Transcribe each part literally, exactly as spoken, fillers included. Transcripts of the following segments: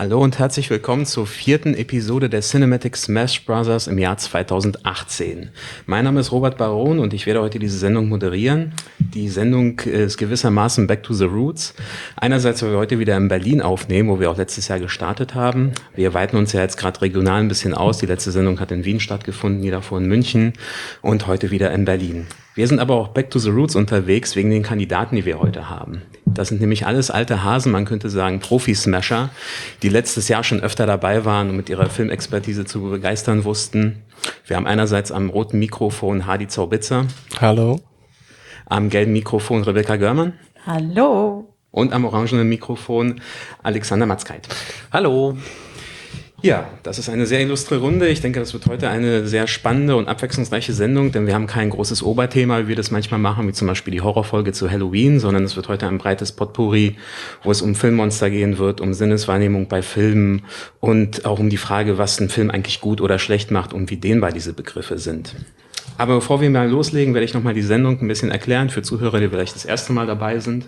Hallo und herzlich willkommen zur vierten Episode der Cinematic Smash Brothers im Jahr zweitausendachtzehn. Mein Name ist Robert Baron und ich werde heute diese Sendung moderieren. Die Sendung ist gewissermaßen Back to the Roots. Einerseits, weil wir heute wieder in Berlin aufnehmen, wo wir auch letztes Jahr gestartet haben. Wir weiten uns ja jetzt gerade regional ein bisschen aus. Die letzte Sendung hat in Wien stattgefunden, die davor in München und heute wieder in Berlin. Wir sind aber auch Back to the Roots unterwegs wegen den Kandidaten, die wir heute haben. Das sind nämlich alles alte Hasen, man könnte sagen Profi-Smasher, die letztes Jahr schon öfter dabei waren und mit ihrer Filmexpertise zu begeistern wussten. Wir haben einerseits am roten Mikrofon Hadi Zaubitzer. Hallo. Am gelben Mikrofon Rebecca Görmann. Hallo. Und am orangenen Mikrofon Alexander Matzkeit. Hallo. Ja, das ist eine sehr illustre Runde. Ich denke, das wird heute eine sehr spannende und abwechslungsreiche Sendung, denn wir haben kein großes Oberthema, wie wir das manchmal machen, wie zum Beispiel die Horrorfolge zu Halloween, sondern es wird heute ein breites Potpourri, wo es um Filmmonster gehen wird, um Sinneswahrnehmung bei Filmen und auch um die Frage, was ein Film eigentlich gut oder schlecht macht und wie dehnbar diese Begriffe sind. Aber bevor wir mal loslegen, werde ich nochmal die Sendung ein bisschen erklären für Zuhörer, die vielleicht das erste Mal dabei sind.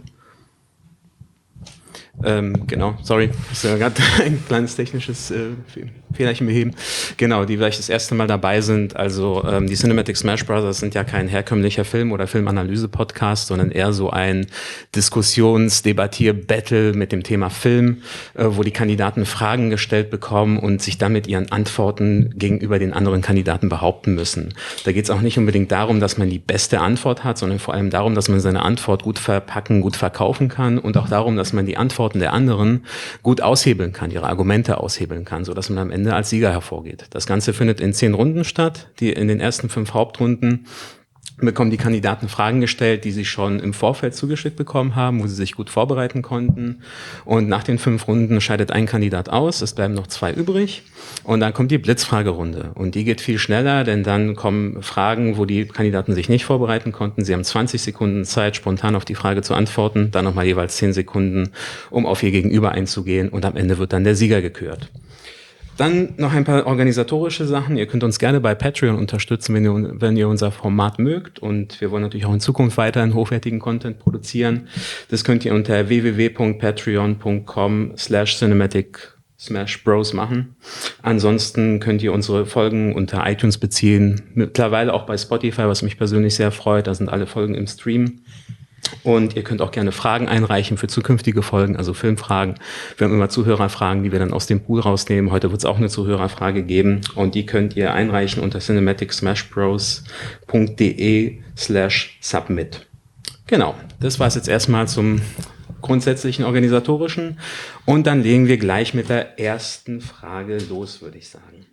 Ähm, genau, sorry, ist ja gerade ein kleines technisches äh, Fehlerchen beheben. Genau, die vielleicht das erste Mal dabei sind. Also ähm, die Cinematic Smash Brothers sind ja kein herkömmlicher Film- oder Filmanalyse-Podcast, sondern eher so ein Diskussions-, Debattier-Battle mit dem Thema Film, äh, wo die Kandidaten Fragen gestellt bekommen und sich dann mit ihren Antworten gegenüber den anderen Kandidaten behaupten müssen. Da geht es auch nicht unbedingt darum, dass man die beste Antwort hat, sondern vor allem darum, dass man seine Antwort gut verpacken, gut verkaufen kann und auch darum, dass man die Antworten der anderen gut aushebeln kann, ihre Argumente aushebeln kann, sodass man am Ende als Sieger hervorgeht. Das Ganze findet in zehn Runden statt. Die in den ersten fünf Hauptrunden bekommen die Kandidaten Fragen gestellt, die sie schon im Vorfeld zugeschickt bekommen haben, wo sie sich gut vorbereiten konnten. Und nach den fünf Runden scheidet ein Kandidat aus, es bleiben noch zwei übrig. Und dann kommt die Blitzfragerunde. Und die geht viel schneller, denn dann kommen Fragen, wo die Kandidaten sich nicht vorbereiten konnten. Sie haben zwanzig Sekunden Zeit, spontan auf die Frage zu antworten, dann nochmal jeweils zehn Sekunden, um auf ihr Gegenüber einzugehen. Und am Ende wird dann der Sieger gekürt. Dann noch ein paar organisatorische Sachen. Ihr könnt uns gerne bei Patreon unterstützen, wenn ihr, wenn ihr unser Format mögt. Und wir wollen natürlich auch in Zukunft weiterhin hochwertigen Content produzieren. Das könnt ihr unter w w w punkt patreon punkt com slash cinematic smash bros machen. Ansonsten könnt ihr unsere Folgen unter iTunes beziehen. Mittlerweile auch bei Spotify, was mich persönlich sehr freut. Da sind alle Folgen im Stream. Und ihr könnt auch gerne Fragen einreichen für zukünftige Folgen, also Filmfragen. Wir haben immer Zuhörerfragen, die wir dann aus dem Pool rausnehmen. Heute wird es auch eine Zuhörerfrage geben und die könnt ihr einreichen unter cinematic smash bros punkt de slash submit. Genau, das war es jetzt erstmal zum grundsätzlichen organisatorischen und dann legen wir gleich mit der ersten Frage los, würde ich sagen.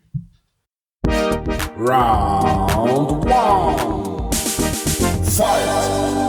Round one. Fight!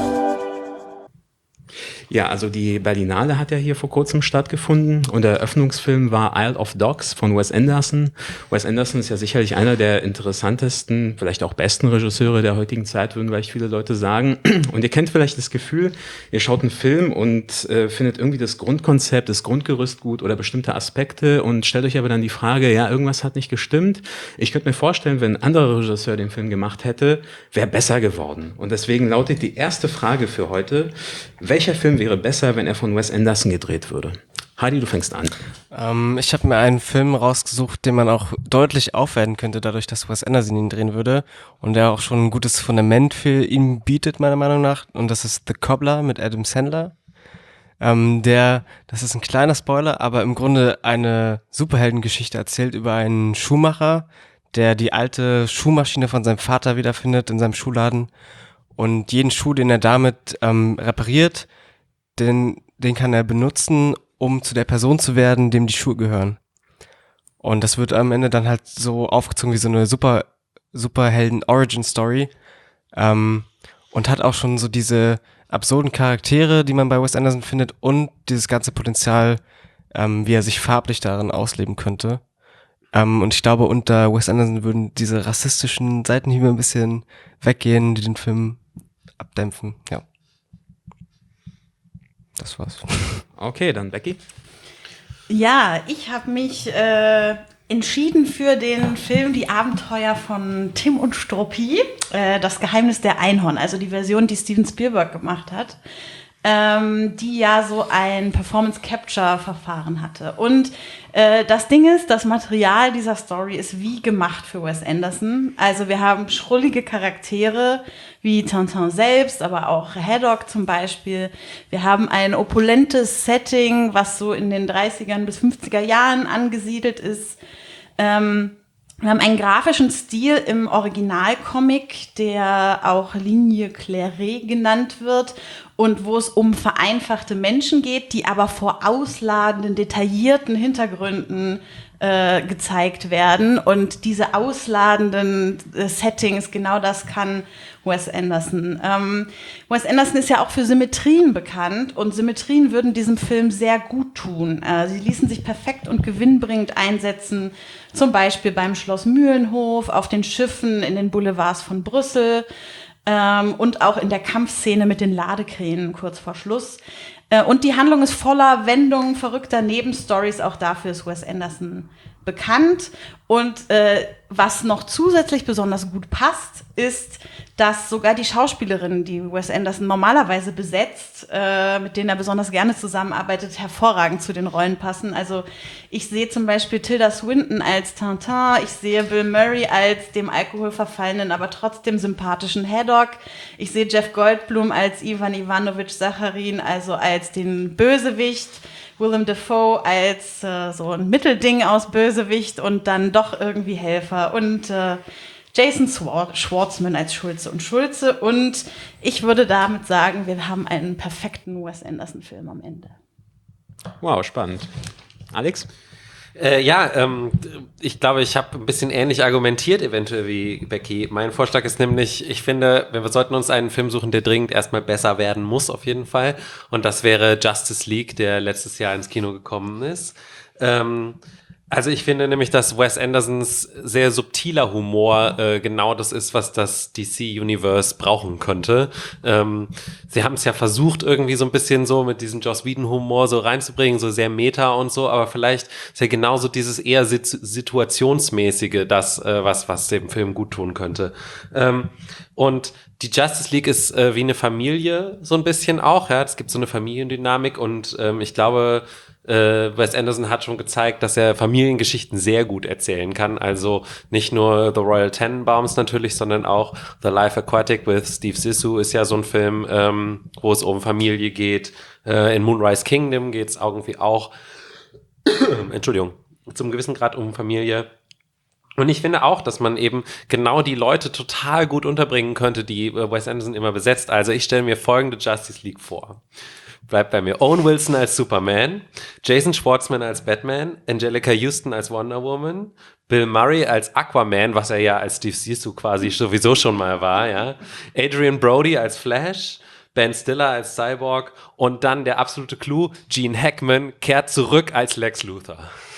Ja, also die Berlinale hat ja hier vor kurzem stattgefunden und der Eröffnungsfilm war Isle of Dogs von Wes Anderson. Wes Anderson ist ja sicherlich einer der interessantesten, vielleicht auch besten Regisseure der heutigen Zeit, würden vielleicht viele Leute sagen. Und ihr kennt vielleicht das Gefühl, ihr schaut einen Film und äh, findet irgendwie das Grundkonzept, das Grundgerüst gut oder bestimmte Aspekte und stellt euch aber dann die Frage, ja, irgendwas hat nicht gestimmt. Ich könnte mir vorstellen, wenn ein anderer Regisseur den Film gemacht hätte, wäre besser geworden. Und deswegen lautet die erste Frage für heute, welcher Film wäre besser, wenn er von Wes Anderson gedreht würde? Heidi, du fängst an. Ähm, ich habe mir einen Film rausgesucht, den man auch deutlich aufwerten könnte, dadurch, dass Wes Anderson ihn drehen würde und der auch schon ein gutes Fundament für ihn bietet, meiner Meinung nach. Und das ist The Cobbler mit Adam Sandler. Ähm, der, das ist ein kleiner Spoiler, aber im Grunde eine Superheldengeschichte erzählt über einen Schuhmacher, der die alte Schuhmaschine von seinem Vater wiederfindet in seinem Schuhladen und jeden Schuh, den er damit ähm, repariert, den, den kann er benutzen, um zu der Person zu werden, dem die Schuhe gehören. Und das wird am Ende dann halt so aufgezogen wie so eine super Superhelden-Origin-Story ähm, und hat auch schon so diese absurden Charaktere, die man bei Wes Anderson findet und dieses ganze Potenzial, ähm, wie er sich farblich darin ausleben könnte. Ähm, und ich glaube, unter Wes Anderson würden diese rassistischen Seitenhiebe ein bisschen weggehen, die den Film abdämpfen, ja. Das war's. Okay, dann Becky. Ja, ich habe mich äh, entschieden für den Film Die Abenteuer von Tim und Struppi, äh, das Geheimnis der Einhorn, also die Version, die Steven Spielberg gemacht hat. ähm, die ja so ein Performance-Capture-Verfahren hatte. Und äh, das Ding ist, das Material dieser Story ist wie gemacht für Wes Anderson. Also wir haben schrullige Charaktere wie Tintin selbst, aber auch Haddock zum Beispiel. Wir haben ein opulentes Setting, was so in den dreißigern bis fünfziger Jahren angesiedelt ist. Ähm, Wir haben einen grafischen Stil im Originalcomic, der auch Linie Clairé genannt wird und wo es um vereinfachte Menschen geht, die aber vor ausladenden, detaillierten Hintergründen äh, gezeigt werden. Und diese ausladenden äh, Settings, genau das kann Wes Anderson. Ähm, Wes Anderson ist ja auch für Symmetrien bekannt und Symmetrien würden diesem Film sehr gut tun. Äh, sie ließen sich perfekt und gewinnbringend einsetzen, zum Beispiel beim Schloss Mühlenhof, auf den Schiffen, in den Boulevards von Brüssel ähm, und auch in der Kampfszene mit den Ladekränen kurz vor Schluss. Äh, und die Handlung ist voller Wendungen, verrückter Nebenstories. Auch dafür ist Wes Anderson bekannt. Und äh, was noch zusätzlich besonders gut passt, ist, dass sogar die Schauspielerinnen, die Wes Anderson normalerweise besetzt, äh, mit denen er besonders gerne zusammenarbeitet, hervorragend zu den Rollen passen. Also ich sehe zum Beispiel Tilda Swinton als Tintin, ich sehe Bill Murray als dem alkoholverfallenen, aber trotzdem sympathischen Haddock. Ich sehe Jeff Goldblum als Ivan Ivanovich Sacharin, also als den Bösewicht. Willem Dafoe als äh, so ein Mittelding aus Bösewicht und dann doch irgendwie Helfer. Und äh, Jason Swar- Schwartzman als Schulze und Schulze. Und ich würde damit sagen, wir haben einen perfekten Wes Anderson-Film am Ende. Wow, spannend. Alex? Äh, ja, ähm, ich glaube, ich habe ein bisschen ähnlich argumentiert eventuell wie Becky. Mein Vorschlag ist nämlich, ich finde, wir sollten uns einen Film suchen, der dringend erstmal besser werden muss, auf jeden Fall. Und das wäre Justice League, der letztes Jahr ins Kino gekommen ist. Ähm, Also ich finde nämlich, dass Wes Andersons sehr subtiler Humor äh, genau das ist, was das D C-Universe brauchen könnte. Ähm, sie haben es ja versucht, irgendwie so ein bisschen so mit diesem Joss Whedon-Humor so reinzubringen, so sehr meta und so, aber vielleicht ist ja genauso dieses eher sit- situationsmäßige das, äh, was, was dem Film gut tun könnte. Ähm, und die Justice League ist äh, wie eine Familie so ein bisschen auch, ja, es gibt so eine Familiendynamik und ähm, ich glaube, Äh, Wes Anderson hat schon gezeigt, dass er Familiengeschichten sehr gut erzählen kann. Also nicht nur The Royal Tenenbaums natürlich, sondern auch The Life Aquatic with Steve Zissou ist ja so ein Film, ähm, wo es um Familie geht. Äh, in Moonrise Kingdom geht es irgendwie auch, Entschuldigung, zum gewissen Grad um Familie. Und ich finde auch, dass man eben genau die Leute total gut unterbringen könnte, die äh, Wes Anderson immer besetzt. Also ich stelle mir folgende Justice League vor. Bleibt bei mir. Owen Wilson als Superman, Jason Schwartzman als Batman, Angelica Houston als Wonder Woman, Bill Murray als Aquaman, was er ja als Steve Zissou quasi sowieso schon mal war, ja. Adrian Brody als Flash, Ben Stiller als Cyborg und dann der absolute Clou, Gene Hackman kehrt zurück als Lex Luthor.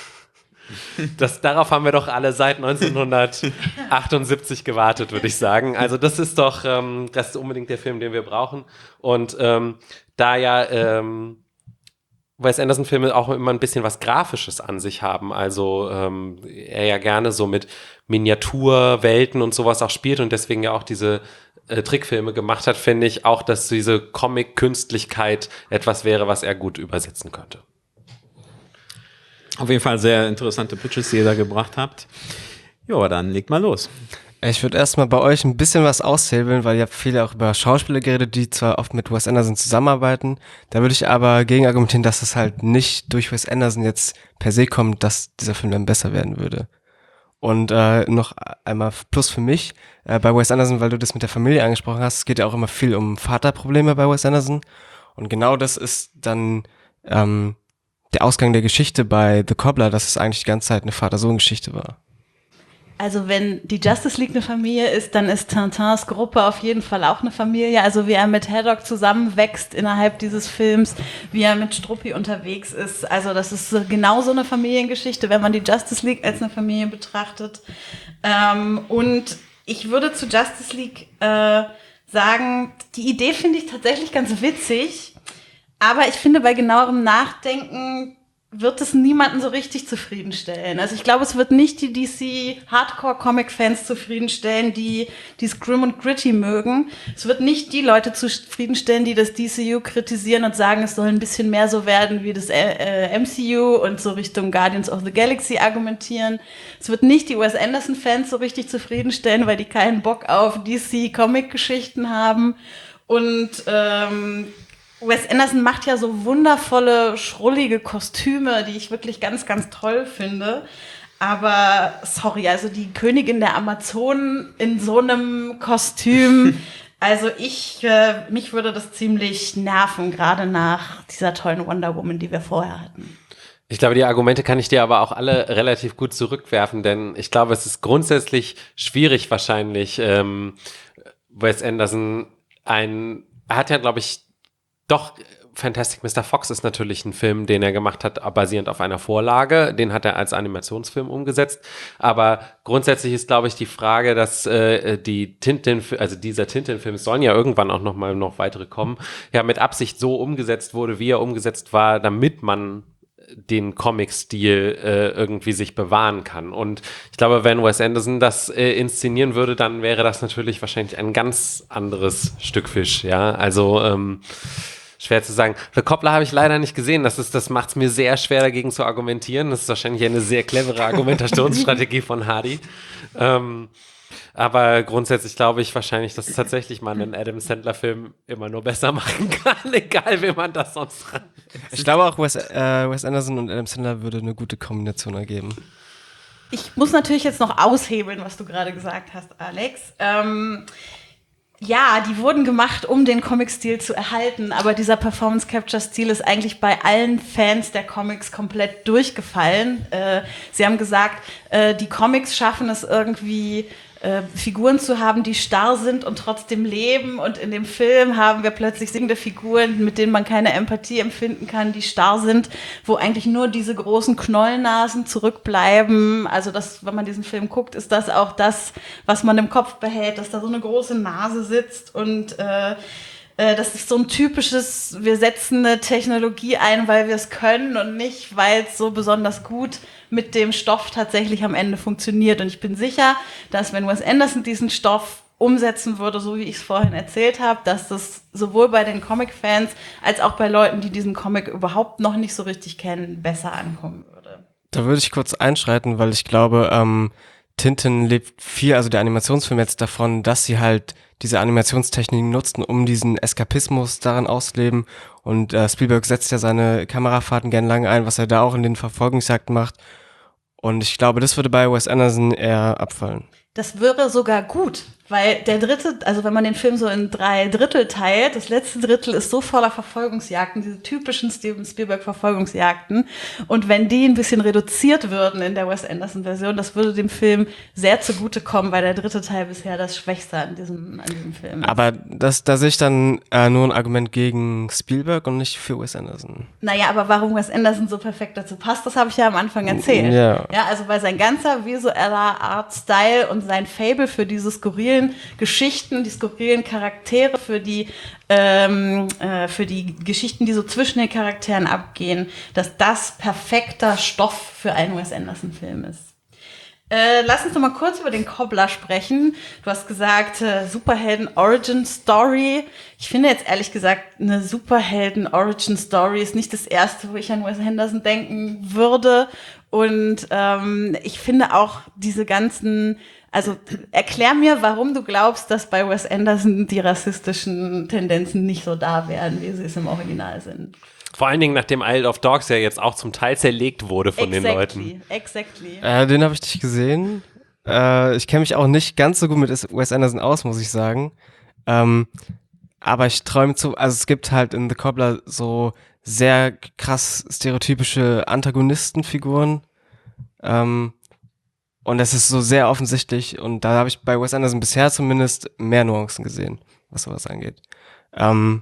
Das, darauf haben wir doch alle seit neunzehnhundertachtundsiebzig gewartet, würde ich sagen. Also das ist doch, ähm, das ist unbedingt der Film, den wir brauchen. Und ähm, da ja ähm, Wes Anderson-Filme auch immer ein bisschen was Grafisches an sich haben, also ähm, er ja gerne so mit Miniaturwelten und sowas auch spielt und deswegen ja auch diese äh, Trickfilme gemacht hat, finde ich auch, dass diese Comic-Künstlichkeit etwas wäre, was er gut übersetzen könnte. Auf jeden Fall sehr interessante Pitches, die ihr da gebracht habt. Jo, dann legt mal los. Ich würde erstmal bei euch ein bisschen was aushebeln, weil ihr habt viele auch über Schauspieler geredet, die zwar oft mit Wes Anderson zusammenarbeiten. Da würde ich aber gegen argumentieren, dass es halt nicht durch Wes Anderson jetzt per se kommt, dass dieser Film dann besser werden würde. Und äh, noch einmal Plus für mich, äh, bei Wes Anderson, weil du das mit der Familie angesprochen hast, es geht ja auch immer viel um Vaterprobleme bei Wes Anderson. Und genau das ist dann ähm, der Ausgang der Geschichte bei The Cobbler, dass es eigentlich die ganze Zeit eine Vater-Sohn-Geschichte war. Also wenn die Justice League eine Familie ist, dann ist Tintins Gruppe auf jeden Fall auch eine Familie. Also wie er mit Haddock zusammenwächst innerhalb dieses Films, wie er mit Struppi unterwegs ist. Also das ist genauso eine Familiengeschichte, wenn man die Justice League als eine Familie betrachtet. Ähm, und ich würde zu Justice League äh, sagen, die Idee finde ich tatsächlich ganz witzig. Aber ich finde, bei genauerem Nachdenken wird es niemanden so richtig zufriedenstellen. Also ich glaube, es wird nicht die D C-Hardcore-Comic-Fans zufriedenstellen, die die Grim und Gritty mögen. Es wird nicht die Leute zufriedenstellen, die das D C U kritisieren und sagen, es soll ein bisschen mehr so werden wie das äh, M C U und so Richtung Guardians of the Galaxy argumentieren. Es wird nicht die Wes Anderson-Fans so richtig zufriedenstellen, weil die keinen Bock auf D C-Comic-Geschichten haben. Und ähm, Wes Anderson macht ja so wundervolle, schrullige Kostüme, die ich wirklich ganz, ganz toll finde. Aber, sorry, also die Königin der Amazonen in so einem Kostüm, also ich, äh, mich würde das ziemlich nerven, gerade nach dieser tollen Wonder Woman, die wir vorher hatten. Ich glaube, die Argumente kann ich dir aber auch alle relativ gut zurückwerfen, denn ich glaube, es ist grundsätzlich schwierig wahrscheinlich, ähm, Wes Anderson ein, er hat ja, glaube ich, doch, Fantastic Mister Fox ist natürlich ein Film, den er gemacht hat, basierend auf einer Vorlage. Den hat er als Animationsfilm umgesetzt. Aber grundsätzlich ist, glaube ich, die Frage, dass äh, die Tintin, also dieser Tintin-Film, es sollen ja irgendwann auch noch mal noch weitere kommen, ja mit Absicht so umgesetzt wurde, wie er umgesetzt war, damit man den Comic-Stil äh, irgendwie sich bewahren kann. Und ich glaube, wenn Wes Anderson das äh, inszenieren würde, dann wäre das natürlich wahrscheinlich ein ganz anderes Stück Fisch. Ja, also ähm, schwer zu sagen. The Cobbler habe ich leider nicht gesehen. Das ist, das macht es mir sehr schwer, dagegen zu argumentieren. Das ist wahrscheinlich eine sehr clevere Argumentationsstrategie von Hardy. Ähm, aber grundsätzlich glaube ich wahrscheinlich, dass tatsächlich man einen Adam Sandler-Film immer nur besser machen kann, egal wie man das sonst ran. Ich glaube auch, Wes, äh, Wes Anderson und Adam Sandler würde eine gute Kombination ergeben. Ich muss natürlich jetzt noch aushebeln, was du gerade gesagt hast, Alex. Ähm, ja, die wurden gemacht, um den Comic-Stil zu erhalten, aber dieser Performance-Capture-Stil ist eigentlich bei allen Fans der Comics komplett durchgefallen. Äh, sie haben gesagt, äh, die Comics schaffen es irgendwie, äh, Figuren zu haben, die starr sind und trotzdem leben, und in dem Film haben wir plötzlich singende Figuren, mit denen man keine Empathie empfinden kann, die starr sind, wo eigentlich nur diese großen Knollnasen zurückbleiben. Also das, wenn man diesen Film guckt, ist das auch das, was man im Kopf behält, dass da so eine große Nase sitzt, und äh, das ist so ein typisches, wir setzen eine Technologie ein, weil wir es können und nicht, weil es so besonders gut mit dem Stoff tatsächlich am Ende funktioniert. Und ich bin sicher, dass wenn Wes Anderson diesen Stoff umsetzen würde, so wie ich es vorhin erzählt habe, dass das sowohl bei den Comic-Fans als auch bei Leuten, die diesen Comic überhaupt noch nicht so richtig kennen, besser ankommen würde. Da würde ich kurz einschreiten, weil ich glaube, ähm, Tintin lebt viel, also der Animationsfilm jetzt davon, dass sie halt diese Animationstechniken nutzen, um diesen Eskapismus darin auszuleben. Und äh, Spielberg setzt ja seine Kamerafahrten gern lange ein, was er da auch in den Verfolgungsjagden macht. Und ich glaube, das würde bei Wes Anderson eher abfallen. Das wäre sogar gut, weil der dritte, also wenn man den Film so in drei Drittel teilt, das letzte Drittel ist so voller Verfolgungsjagden, diese typischen Steven Spielberg-Verfolgungsjagden. Und wenn die ein bisschen reduziert würden in der Wes Anderson-Version, das würde dem Film sehr zugutekommen, weil der dritte Teil bisher das Schwächste an diesem, an diesem Film ist. Aber das, da sehe ich dann äh, nur ein Argument gegen Spielberg und nicht für Wes Anderson. Naja, aber warum Wes Anderson so perfekt dazu passt, das habe ich ja am Anfang erzählt. Ja. Ja, also weil sein ganzer visueller Art-Style und sein Faible für diese skurrilen Geschichten, die skurrilen Charaktere, für die ähm, äh, für die Geschichten, die so zwischen den Charakteren abgehen, dass das perfekter Stoff für einen Wes Anderson-Film ist. Äh, lass uns noch mal kurz über den Cobbler sprechen. Du hast gesagt, äh, Superhelden-Origin-Story. Ich finde jetzt ehrlich gesagt, eine Superhelden-Origin-Story ist nicht das Erste, wo ich an Wes Anderson denken würde. Und ähm, ich finde auch diese ganzen, also erklär mir, warum du glaubst, dass bei Wes Anderson die rassistischen Tendenzen nicht so da wären, wie sie es im Original sind. Vor allen Dingen, nachdem Isle of Dogs ja jetzt auch zum Teil zerlegt wurde von exactly, den Leuten. Exactly. Äh, den habe ich nicht gesehen. Äh, ich kenne mich auch nicht ganz so gut mit Wes Anderson aus, muss ich sagen. Ähm, aber ich träume zu, also es gibt halt in The Cobbler so sehr krass stereotypische Antagonistenfiguren. Ähm, und das ist so sehr offensichtlich, und da habe ich bei Wes Anderson bisher zumindest mehr Nuancen gesehen, was sowas angeht. Ähm,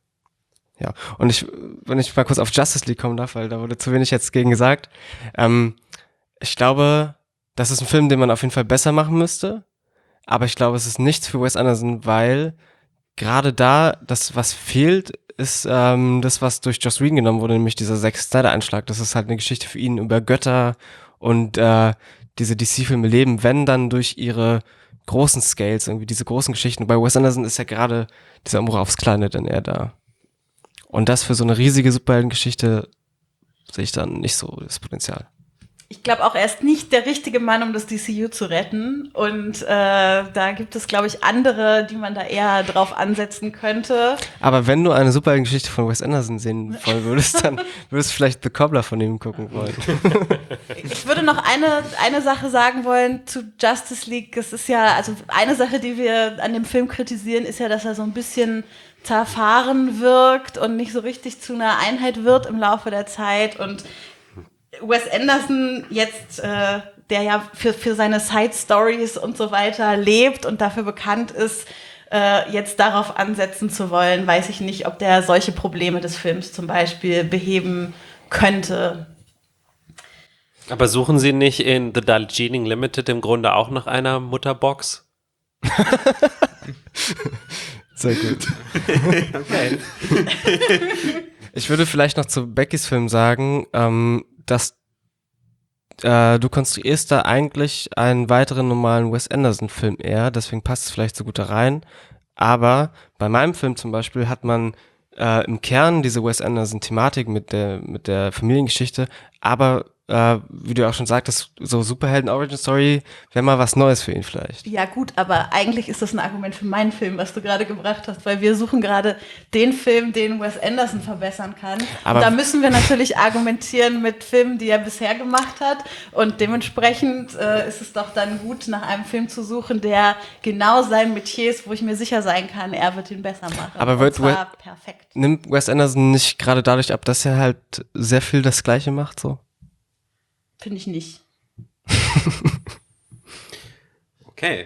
ja, und ich, wenn ich mal kurz auf Justice League kommen darf, weil da wurde zu wenig jetzt gegen gesagt. Ähm, ich glaube, das ist ein Film, den man auf jeden Fall besser machen müsste, aber ich glaube, es ist nichts für Wes Anderson, weil gerade da, das, was fehlt, ist ähm, das, was durch Joss Whedon genommen wurde, nämlich dieser Zack Snyder-Einschlag. Das ist halt eine Geschichte für ihn über Götter und äh, diese D C-Filme leben, wenn dann durch ihre großen Scales, irgendwie diese großen Geschichten. Bei Wes Anderson ist ja gerade dieser Umbruch aufs Kleine dann eher da. Und das für so eine riesige Superheldengeschichte sehe ich dann nicht so das Potenzial. Ich glaube auch, er ist nicht der richtige Mann, um das D C U zu retten. Und äh, da gibt es, glaube ich, andere, die man da eher drauf ansetzen könnte. Aber wenn du eine Superheldengeschichte von Wes Anderson sehen wollen würdest, dann würdest du vielleicht The Cobbler von ihm gucken wollen. Ich würde noch eine, eine Sache sagen wollen zu Justice League. Es ist ja, also eine Sache, die wir an dem Film kritisieren, ist ja, dass er so ein bisschen zerfahren wirkt und nicht so richtig zu einer Einheit wird im Laufe der Zeit. Und Wes Anderson jetzt, äh, der ja für, für seine Side-Stories und so weiter lebt und dafür bekannt ist, äh, jetzt darauf ansetzen zu wollen, weiß ich nicht, ob der solche Probleme des Films zum Beispiel beheben könnte. Aber suchen Sie nicht in The Darjeeling Limited im Grunde auch nach einer Mutterbox? Sehr gut. Okay. Ich würde vielleicht noch zu Beckys Film sagen, ähm, dass äh, du konstruierst da eigentlich einen weiteren normalen Wes Anderson-Film eher, deswegen passt es vielleicht so gut da rein. Aber bei meinem Film zum Beispiel hat man äh, im Kern diese Wes Anderson-Thematik mit der, mit der Familiengeschichte, aber äh, wie du auch schon sagtest, so Superhelden-Origin-Story wäre mal was Neues für ihn vielleicht. Ja gut, aber eigentlich ist das ein Argument für meinen Film, was du gerade gebracht hast, weil wir suchen gerade den Film, den Wes Anderson verbessern kann. Aber und da müssen wir natürlich argumentieren mit Filmen, die er bisher gemacht hat, und dementsprechend äh, ist es doch dann gut, nach einem Film zu suchen, der genau sein Metier ist, wo ich mir sicher sein kann, er wird ihn besser machen. Aber wird und zwar We- perfekt. Nimmt Wes Anderson nicht gerade dadurch ab, dass er halt sehr viel das Gleiche macht, so? Finde ich nicht. Okay.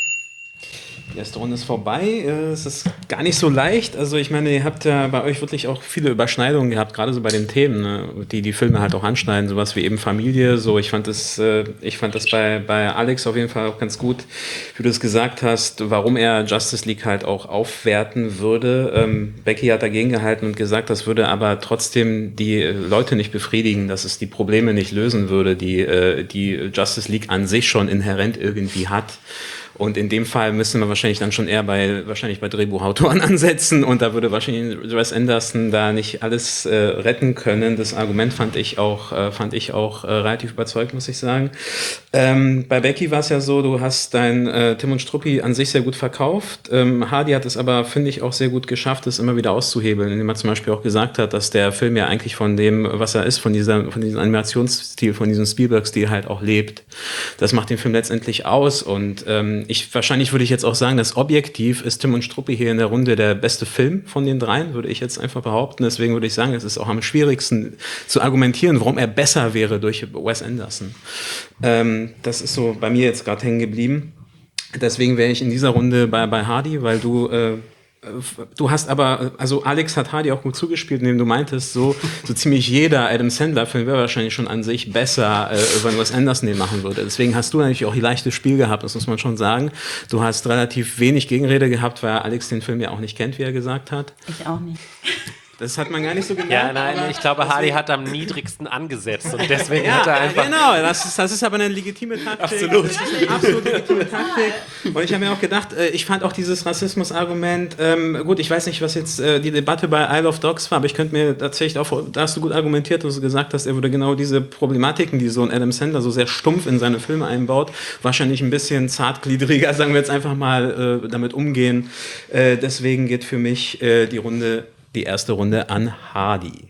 Die erste Runde ist vorbei. Äh, Es ist gar nicht so leicht. Also ich meine, ihr habt ja bei euch wirklich auch viele Überschneidungen gehabt, gerade so bei den Themen, ne, die die Filme halt auch anschneiden, sowas wie eben Familie. So, ich fand das, äh, ich fand das bei, bei Alex auf jeden Fall auch ganz gut, wie du es gesagt hast, warum er Justice League halt auch aufwerten würde. Ähm, Becky hat dagegen gehalten und gesagt, das würde aber trotzdem die äh, Leute nicht befriedigen, dass es die Probleme nicht lösen würde, die, äh, die Justice League an sich schon inhärent irgendwie hat. Und in dem Fall müssen wir wahrscheinlich dann schon eher bei, wahrscheinlich bei Drehbuchautoren ansetzen, und da würde wahrscheinlich Wes Anderson da nicht alles äh, retten können. Das Argument fand ich auch, äh, fand ich auch äh, relativ überzeugt, muss ich sagen. Ähm, bei Becky war es ja so, du hast dein äh, Tim und Struppi an sich sehr gut verkauft. Ähm, Hardy hat es aber, finde ich, auch sehr gut geschafft, es immer wieder auszuhebeln, indem er zum Beispiel auch gesagt hat, dass der Film ja eigentlich von dem, was er ist, von dieser, von diesem Animationsstil, von diesem Spielberg-Stil halt auch lebt. Das macht den Film letztendlich aus, und ähm, ich, wahrscheinlich würde ich jetzt auch sagen, dass objektiv ist Tim und Struppi hier in der Runde der beste Film von den dreien, würde ich jetzt einfach behaupten. Deswegen würde ich sagen, es ist auch am schwierigsten zu argumentieren, warum er besser wäre durch Wes Anderson. Ähm, das ist so bei mir jetzt gerade hängen geblieben. Deswegen wäre ich in dieser Runde bei, bei Hardy, weil du äh, Du hast aber, also Alex hat Hardy auch gut zugespielt, indem du meintest, so, so ziemlich jeder Adam Sandler-Film wäre wahrscheinlich schon an sich besser, äh, wenn Wes Anderson den machen würde. Deswegen hast du natürlich auch ein leichtes Spiel gehabt, das muss man schon sagen. Du hast relativ wenig Gegenrede gehabt, weil Alex den Film ja auch nicht kennt, wie er gesagt hat. Ich auch nicht. Das hat man gar nicht so gemerkt. Ja, nein, ich glaube, Hardy hat am niedrigsten angesetzt und deswegen Ja, hat er einfach... genau, das ist, das ist aber eine legitime Taktik. Absolut. Das ist eine absolut legitime Taktik. Und ich habe mir auch gedacht, äh, ich fand auch dieses Rassismus-Argument, ähm, gut, ich weiß nicht, was jetzt äh, die Debatte bei Isle of Dogs war, aber ich könnte mir tatsächlich auch, da hast du gut argumentiert, dass du gesagt hast, er würde genau diese Problematiken, die so ein Adam Sandler so sehr stumpf in seine Filme einbaut, wahrscheinlich ein bisschen zartgliedriger, sagen wir jetzt einfach mal, äh, damit umgehen. Äh, deswegen geht für mich äh, die Runde die erste Runde an Hardy.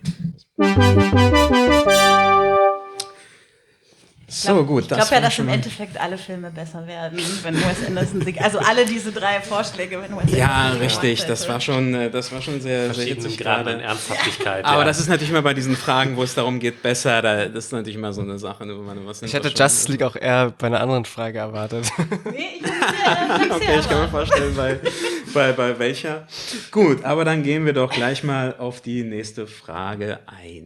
So, gut. Ich glaube ja, dass im Endeffekt alle Filme besser werden, wenn Wes Anderson singt. Also alle diese drei Vorschläge, wenn Wes Anderson Ja, singt, richtig. Das war schon, äh, das war schon sehr, sehr verschiedenen hitzig Graden gerade. an Ernsthaftigkeit. Aber ja. das ist natürlich immer bei diesen Fragen, wo es darum geht, besser, da, das ist natürlich immer so eine Sache. Wo man was Ich hätte Justice League auch eher bei einer anderen Frage erwartet. Nee, ich hab's ja, Okay, ich kann mir vorstellen, bei, bei, bei welcher. Gut, aber dann gehen wir doch gleich mal auf die nächste Frage ein.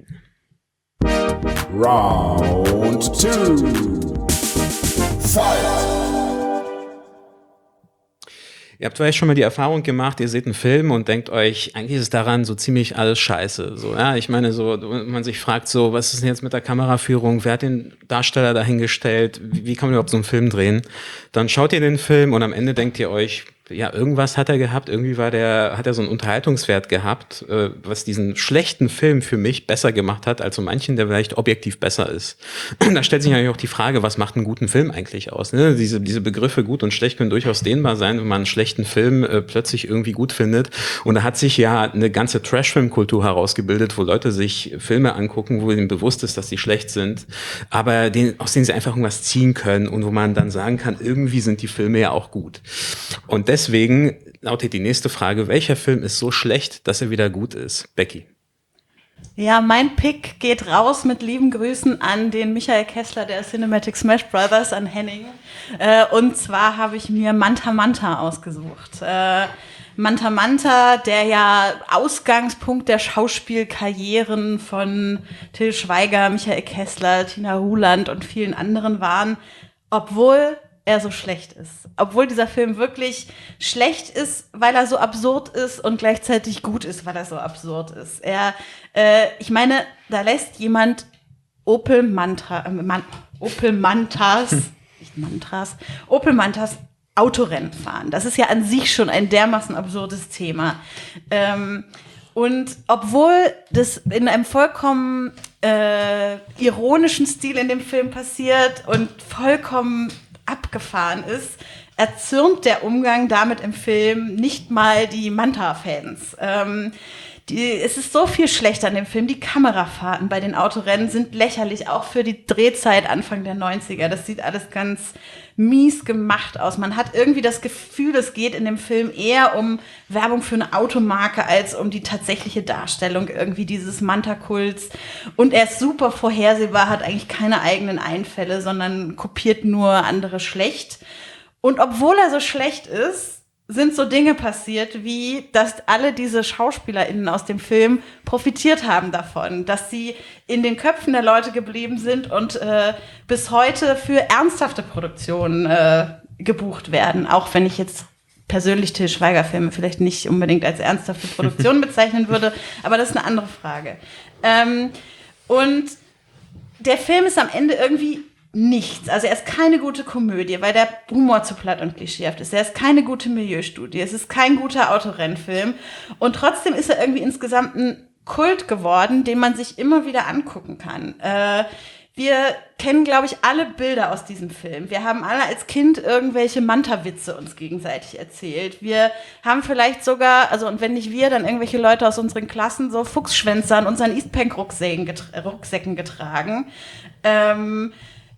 Round two. Fight! Ihr habt vielleicht schon mal die Erfahrung gemacht, ihr seht einen Film und denkt euch, eigentlich ist daran so ziemlich alles scheiße. So, ja, ich meine, so, man sich fragt so, was ist denn jetzt mit der Kameraführung? Wer hat den Darsteller dahingestellt? Wie, wie kann man überhaupt so einen Film drehen? Dann schaut ihr den Film und am Ende denkt ihr euch, ja, irgendwas hat er gehabt, irgendwie war der, hat er so einen Unterhaltungswert gehabt, äh, was diesen schlechten Film für mich besser gemacht hat, als so manchen, der vielleicht objektiv besser ist. Und da stellt sich natürlich auch die Frage, was macht einen guten Film eigentlich aus? Ne? Diese, diese Begriffe gut und schlecht können durchaus dehnbar sein, wenn man einen schlechten Film äh, plötzlich irgendwie gut findet. Und da hat sich ja eine ganze Trash-Film-Kultur herausgebildet, wo Leute sich Filme angucken, wo ihnen bewusst ist, dass sie schlecht sind, aber denen, aus denen sie einfach irgendwas ziehen können und wo man dann sagen kann, irgendwie sind die Filme ja auch gut. Und deswegen lautet die nächste Frage, welcher Film ist so schlecht, dass er wieder gut ist? Becky. Ja, mein Pick geht raus mit lieben Grüßen an den Michael Kessler der Cinematic Smash Brothers, an Henning. Äh, und zwar habe ich mir Manta Manta ausgesucht. Äh, Manta Manta, der ja Ausgangspunkt der Schauspielkarrieren von Till Schweiger, Michael Kessler, Tina Ruland und vielen anderen waren, obwohl er so schlecht ist. Obwohl dieser Film wirklich schlecht ist, weil er so absurd ist und gleichzeitig gut ist, weil er so absurd ist. Er, äh, ich meine, da lässt jemand Opel Mantra, äh, Man, Opel Mantas, nicht Mantras, Opel Mantas Autorennen fahren. Das ist ja an sich schon ein dermaßen absurdes Thema. Ähm, und obwohl das in einem vollkommen äh, ironischen Stil in dem Film passiert und vollkommen abgefahren ist, erzürnt der Umgang damit im Film nicht mal die Manta-Fans. Ähm, die, es ist so viel schlechter an dem Film. Die Kamerafahrten bei den Autorennen sind lächerlich, auch für die Drehzeit Anfang der neunziger. Das sieht alles ganz mies gemacht aus. Man hat irgendwie das Gefühl, es geht in dem Film eher um Werbung für eine Automarke als um die tatsächliche Darstellung irgendwie dieses Manta-Kults. Und er ist super vorhersehbar, hat eigentlich keine eigenen Einfälle, sondern kopiert nur andere schlecht. Und obwohl er so schlecht ist, sind so Dinge passiert, wie, dass alle diese SchauspielerInnen aus dem Film profitiert haben davon, dass sie in den Köpfen der Leute geblieben sind und äh, bis heute für ernsthafte Produktionen äh, gebucht werden, auch wenn ich jetzt persönlich Till Schweiger-Filme vielleicht nicht unbedingt als ernsthafte Produktion bezeichnen würde, aber das ist eine andere Frage. Ähm, und der Film ist am Ende irgendwie nichts. Also er ist keine gute Komödie, weil der Humor zu platt und klischeehaft ist. Er ist keine gute Milieustudie. Es ist kein guter Autorennfilm. Und trotzdem ist er irgendwie insgesamt ein Kult geworden, den man sich immer wieder angucken kann. Äh, wir kennen, glaube ich, alle Bilder aus diesem Film. Wir haben alle als Kind irgendwelche Manta-Witze uns gegenseitig erzählt. Wir haben vielleicht sogar, also und wenn nicht wir, dann irgendwelche Leute aus unseren Klassen so Fuchsschwänze an unseren Eastpank-Rucksäcken getra- Rucksäcken getragen. Ähm,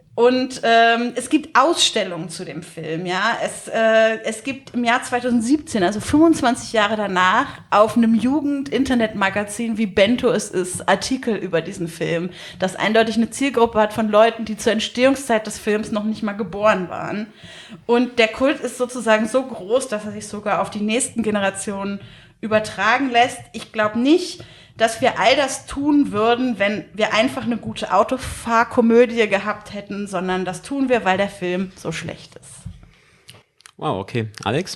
Und ähm, es gibt Ausstellungen zu dem Film, ja. Es, äh, es gibt im Jahr zweitausendsiebzehn, also fünfundzwanzig Jahre danach, auf einem Jugend-Internet-Magazin, wie Bento es ist, Artikel über diesen Film, das eindeutig eine Zielgruppe hat von Leuten, die zur Entstehungszeit des Films noch nicht mal geboren waren. Und der Kult ist sozusagen so groß, dass er sich sogar auf die nächsten Generationen übertragen lässt. Ich glaube nicht, dass wir all das tun würden, wenn wir einfach eine gute Autofahrkomödie gehabt hätten, sondern das tun wir, weil der Film so schlecht ist. Wow, okay. Alex?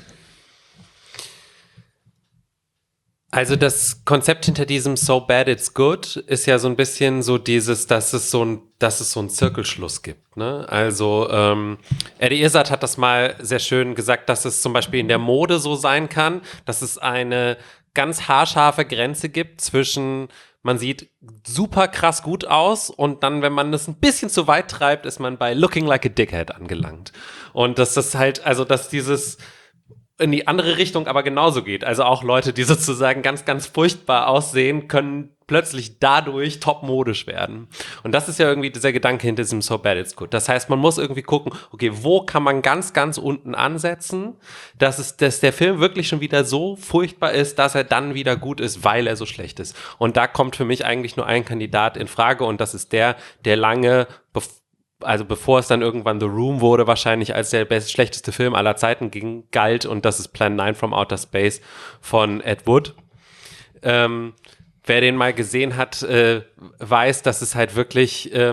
Also das Konzept hinter diesem So Bad It's Good ist ja so ein bisschen so dieses, dass es so ein, dass es so einen Zirkelschluss gibt. Ne? Also ähm, Eddie Izzard hat das mal sehr schön gesagt, dass es zum Beispiel in der Mode so sein kann, dass es eine ganz haarscharfe Grenze gibt zwischen, man sieht super krass gut aus und dann, wenn man das ein bisschen zu weit treibt, ist man bei Looking Like a Dickhead angelangt. Und dass das halt, also dass dieses in die andere Richtung aber genauso geht. Also auch Leute, die sozusagen ganz, ganz furchtbar aussehen, können plötzlich dadurch topmodisch werden. Und das ist ja irgendwie dieser Gedanke hinter diesem So Bad It's Good. Das heißt, man muss irgendwie gucken, okay, wo kann man ganz, ganz unten ansetzen, dass, es, dass der Film wirklich schon wieder so furchtbar ist, dass er dann wieder gut ist, weil er so schlecht ist. Und da kommt für mich eigentlich nur ein Kandidat in Frage und das ist der, der lange, bevor also bevor es dann irgendwann The Room wurde, wahrscheinlich als der best, schlechteste Film aller Zeiten ging, galt, und das ist Plan nine from Outer Space von Ed Wood. Ähm, wer den mal gesehen hat, äh, weiß, dass es halt wirklich ähm,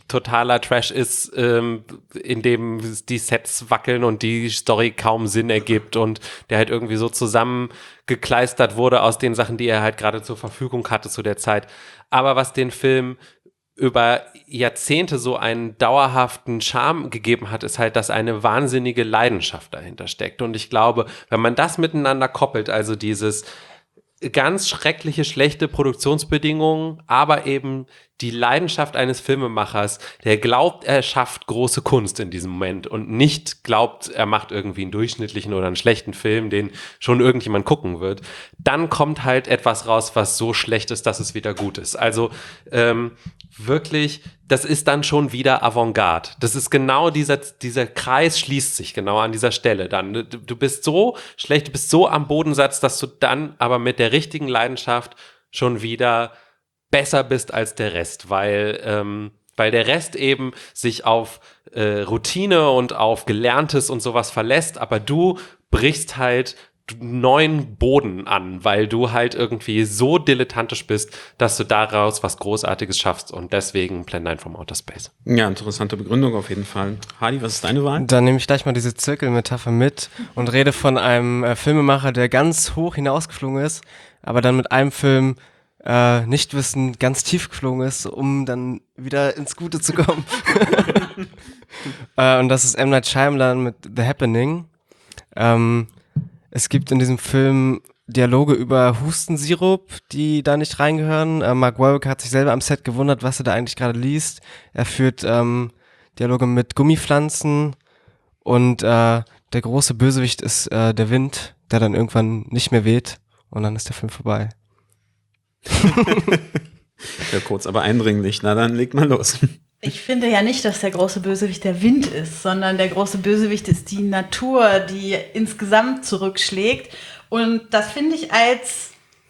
totaler Trash ist, ähm, in dem die Sets wackeln und die Story kaum Sinn ergibt und der halt irgendwie so zusammengekleistert wurde aus den Sachen, die er halt gerade zur Verfügung hatte zu der Zeit. Aber was den Film über Jahrzehnte so einen dauerhaften Charme gegeben hat, ist halt, dass eine wahnsinnige Leidenschaft dahinter steckt. Und ich glaube, wenn man das miteinander koppelt, also dieses ganz schreckliche, schlechte Produktionsbedingungen, aber eben die Leidenschaft eines Filmemachers, der glaubt, er schafft große Kunst in diesem Moment und nicht glaubt, er macht irgendwie einen durchschnittlichen oder einen schlechten Film, den schon irgendjemand gucken wird, dann kommt halt etwas raus, was so schlecht ist, dass es wieder gut ist. Also ähm, wirklich, das ist dann schon wieder Avantgarde. Das ist genau dieser, dieser Kreis schließt sich genau an dieser Stelle dann. Du, du bist so schlecht, du bist so am Bodensatz, dass du dann aber mit der richtigen Leidenschaft schon wieder besser bist als der Rest, weil, ähm, weil der Rest eben sich auf äh, Routine und auf Gelerntes und sowas verlässt, aber du brichst halt neuen Boden an, weil du halt irgendwie so dilettantisch bist, dass du daraus was Großartiges schaffst und deswegen Plan neun from Outer Space. Ja, interessante Begründung auf jeden Fall. Hardy, was ist deine Wahl? Dann nehme ich gleich mal diese Zirkelmetapher mit und rede von einem äh, Filmemacher, der ganz hoch hinausgeflogen ist, aber dann mit einem Film äh, nicht wissen, ganz tief geflogen ist, um dann wieder ins Gute zu kommen. äh, und das ist M. Night Shyamalan mit The Happening. Ähm, es gibt in diesem Film Dialoge über Hustensirup, die da nicht reingehören. Äh, Mark Wahlberg hat sich selber am Set gewundert, was er da eigentlich gerade liest. Er führt ähm, Dialoge mit Gummipflanzen und äh, der große Bösewicht ist äh, der Wind, der dann irgendwann nicht mehr weht und dann ist der Film vorbei. Ja, kurz, aber eindringlich. Na, dann leg mal los. Ich finde ja nicht, dass der große Bösewicht der Wind ist, sondern der große Bösewicht ist die Natur, die insgesamt zurückschlägt. Und das finde ich als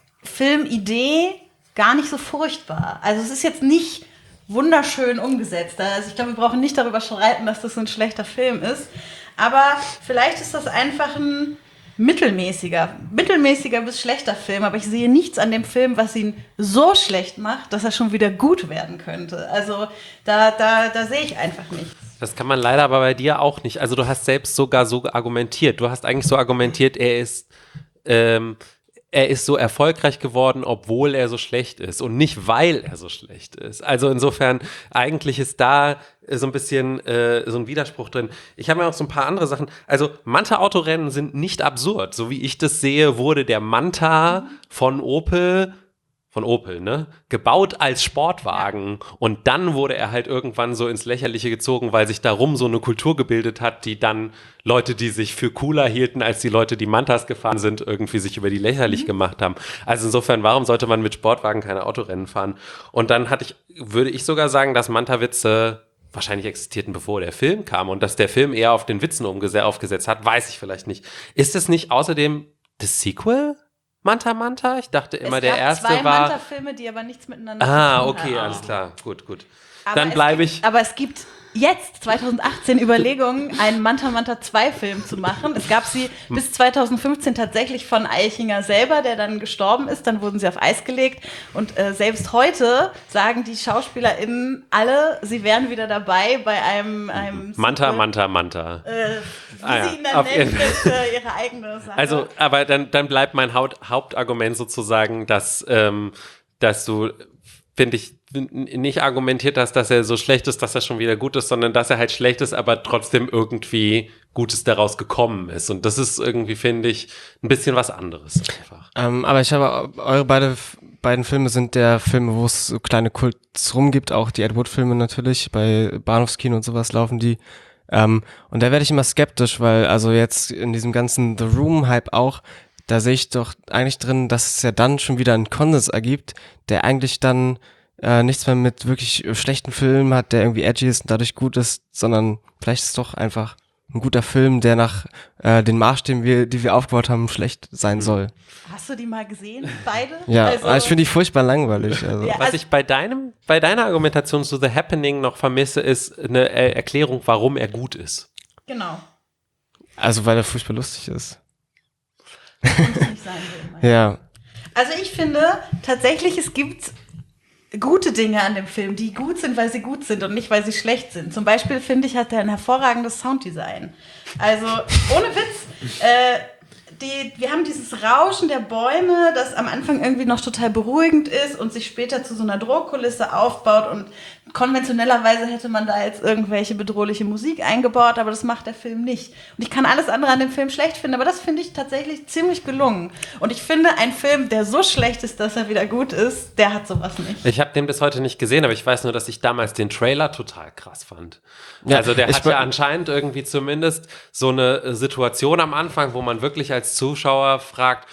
Filmidee gar nicht so furchtbar. Also es ist jetzt nicht wunderschön umgesetzt. Also ich glaube, wir brauchen nicht darüber streiten, dass das ein schlechter Film ist. Aber vielleicht ist das einfach ein mittelmäßiger, mittelmäßiger bis schlechter Film, aber ich sehe nichts an dem Film, was ihn so schlecht macht, dass er schon wieder gut werden könnte. Also da, da, da sehe ich einfach nichts. Das kann man leider aber bei dir auch nicht. Also du hast selbst sogar so argumentiert. Du hast eigentlich so argumentiert, er ist ähm, er ist so erfolgreich geworden, obwohl er so schlecht ist und nicht, weil er so schlecht ist. Also insofern, eigentlich ist da so ein bisschen äh, so ein Widerspruch drin. Ich habe ja auch so ein paar andere Sachen. Also Manta-Autorennen sind nicht absurd. So wie ich das sehe, wurde der Manta von Opel von Opel, ne, gebaut als Sportwagen und dann wurde er halt irgendwann so ins Lächerliche gezogen, weil sich darum so eine Kultur gebildet hat, die dann Leute, die sich für cooler hielten als die Leute, die Mantas gefahren sind, irgendwie sich über die lächerlich mhm. gemacht haben. Also insofern, warum sollte man mit Sportwagen keine Autorennen fahren? Und dann hatte ich, würde ich sogar sagen, dass Manta-Witze wahrscheinlich existierten, bevor der Film kam und dass der Film eher auf den Witzen umges- aufgesetzt hat, weiß ich vielleicht nicht. Ist es nicht außerdem das Sequel? Manta Manta? Ich dachte immer, es der gab erste zwei war... Manta-Filme, die aber nichts miteinander Ah, zu tun okay, haben. alles klar. Gut, gut. Aber Dann es bleibe gibt, ich... Aber es gibt jetzt, zwanzig achtzehn, Überlegungen, einen Manta Manta zwei Film zu machen. Es gab sie bis zwanzig fünfzehn tatsächlich von Eichinger selber, der dann gestorben ist. Dann wurden sie auf Eis gelegt. Und äh, selbst heute sagen die SchauspielerInnen alle, sie wären wieder dabei bei einem... einem Manta, Sequel. Manta, Manta. Äh, wie Ah, ja. sie ihn dann Auf nennen, jeden- ist äh, ihre eigene Sache. Also, aber dann, dann bleibt mein Haupt, Hauptargument sozusagen, dass, ähm, dass du, finde ich, n- nicht argumentiert hast, dass er so schlecht ist, dass er schon wieder gut ist, sondern dass er halt schlecht ist, aber trotzdem irgendwie Gutes daraus gekommen ist. Und das ist irgendwie, finde ich, ein bisschen was anderes einfach. Ähm, aber ich habe, eure beide, beiden Filme sind der Filme, wo es so kleine Kults rum gibt, auch die Ed Wood-Filme natürlich, bei Bahnhofskino und sowas laufen die. Ähm, und da werde ich immer skeptisch, weil also jetzt in diesem ganzen The Room-Hype auch, da sehe ich doch eigentlich drin, dass es ja dann schon wieder einen Konsens ergibt, der eigentlich dann äh, nichts mehr mit wirklich schlechten Filmen hat, der irgendwie edgy ist und dadurch gut ist, sondern vielleicht ist es doch einfach ein guter Film, der nach äh, den Maßstäben, wir, die wir aufgebaut haben, schlecht sein soll. Hast du die mal gesehen, beide? Ja, Also- aber ich finde die furchtbar langweilig. Also. Ja. Was also- ich bei deinem, bei deiner Argumentation zu The Happening noch vermisse, ist eine äh, Erklärung, warum er gut ist. Genau. Also weil er furchtbar lustig ist. Und es nicht sein will. Ja. Also ich finde tatsächlich, es gibt gute Dinge an dem Film, die gut sind, weil sie gut sind und nicht, weil sie schlecht sind. Zum Beispiel, finde ich, hat er ein hervorragendes Sounddesign. Also, ohne Witz, äh, die, wir haben dieses Rauschen der Bäume, das am Anfang irgendwie noch total beruhigend ist und sich später zu so einer Drohkulisse aufbaut, und konventionellerweise hätte man da jetzt irgendwelche bedrohliche Musik eingebaut, aber das macht der Film nicht. Und ich kann alles andere an dem Film schlecht finden, aber das finde ich tatsächlich ziemlich gelungen. Und ich finde, ein Film, der so schlecht ist, dass er wieder gut ist, der hat sowas nicht. Ich habe den bis heute nicht gesehen, aber ich weiß nur, dass ich damals den Trailer total krass fand. Ja, also der ich hat be- ja anscheinend irgendwie zumindest so eine äh, Situation am Anfang, wo man wirklich als Zuschauer fragt,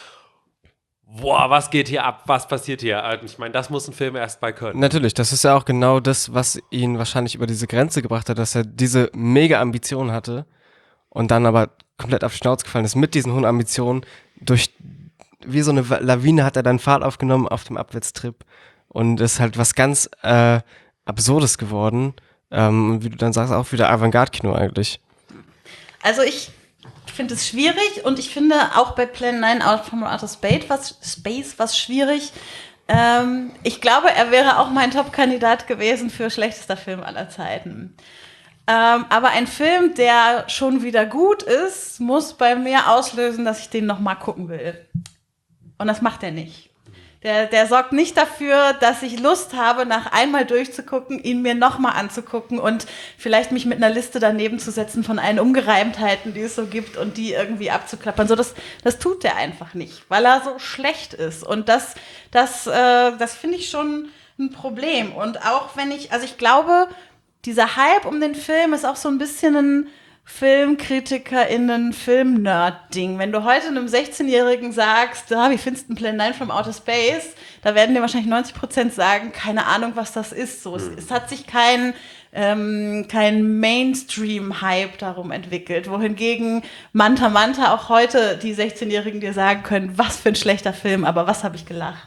boah, was geht hier ab, was passiert hier? Und ich meine, das muss ein Film erst mal können. Natürlich, das ist ja auch genau das, was ihn wahrscheinlich über diese Grenze gebracht hat, dass er diese mega Ambitionen hatte und dann aber komplett auf die Schnauze gefallen ist mit diesen hohen Ambitionen. Durch, wie so eine Lawine hat er dann Fahrt aufgenommen auf dem Abwärtstrip und ist halt was ganz äh, Absurdes geworden. Ähm, wie du dann sagst, auch wieder Avantgarde-Kino eigentlich. Also ich finde es schwierig, und ich finde auch bei Plan neun Out from Outer Space was, Space was schwierig. Ähm, ich glaube, er wäre auch mein Top-Kandidat gewesen für schlechtester Film aller Zeiten. Ähm, aber ein Film, der schon wieder gut ist, muss bei mir auslösen, dass ich den nochmal gucken will. Und das macht er nicht. Der, der sorgt nicht dafür, dass ich Lust habe, nach einmal durchzugucken, ihn mir nochmal anzugucken und vielleicht mich mit einer Liste daneben zu setzen von allen Ungereimtheiten, die es so gibt, und die irgendwie abzuklappern. So, das, das tut der einfach nicht, weil er so schlecht ist. Und das, das, äh, das finde ich schon ein Problem. Und auch wenn ich, also ich glaube, dieser Hype um den Film ist auch so ein bisschen ein FilmkritikerInnen, Film-Nerd-Ding. Wenn du heute einem sechzehnjährigen sagst, ah, wie findest du Plan neun from Outer Space, da werden dir wahrscheinlich neunzig Prozent sagen, keine Ahnung, was das ist. So, es, es hat sich kein, ähm, kein Mainstream-Hype darum entwickelt, wohingegen Manta Manta auch heute die sechzehnjährigen dir sagen können, was für ein schlechter Film, aber was habe ich gelacht.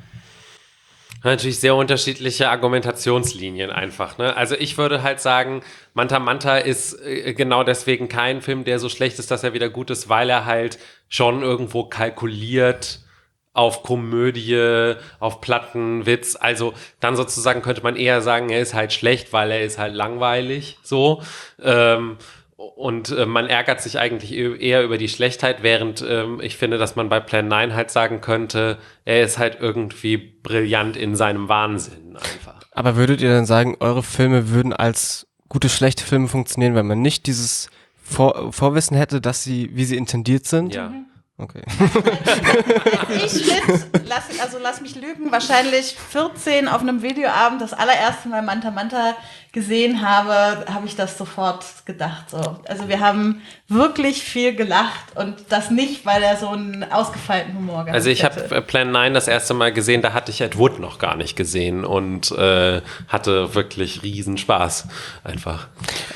Natürlich sehr unterschiedliche Argumentationslinien einfach. Ne? Also ich würde halt sagen, Manta Manta ist äh, genau deswegen kein Film, der so schlecht ist, dass er wieder gut ist, weil er halt schon irgendwo kalkuliert auf Komödie, auf Plattenwitz. Also dann sozusagen könnte man eher sagen, er ist halt schlecht, weil er ist halt langweilig. So. Ähm, Und äh, man ärgert sich eigentlich eher über die Schlechtheit, während ähm, ich finde, dass man bei Plan neun halt sagen könnte, er ist halt irgendwie brillant in seinem Wahnsinn einfach. Aber würdet ihr dann sagen, eure Filme würden als gute, schlechte Filme funktionieren, wenn man nicht dieses Vor- Vorwissen hätte, dass sie, wie sie intendiert sind? Ja. Okay. Ich mit, lass, also lass mich lügen, wahrscheinlich vierzehn auf einem Videoabend das allererste Mal Manta Manta gesehen habe, habe ich das sofort gedacht. So. Also wir haben wirklich viel gelacht, und das nicht, weil er so einen ausgefeilten Humor gehabt Also ich hätte. habe Plan neun das erste Mal gesehen, da hatte ich Ed Wood noch gar nicht gesehen und äh, hatte wirklich riesen Spaß einfach.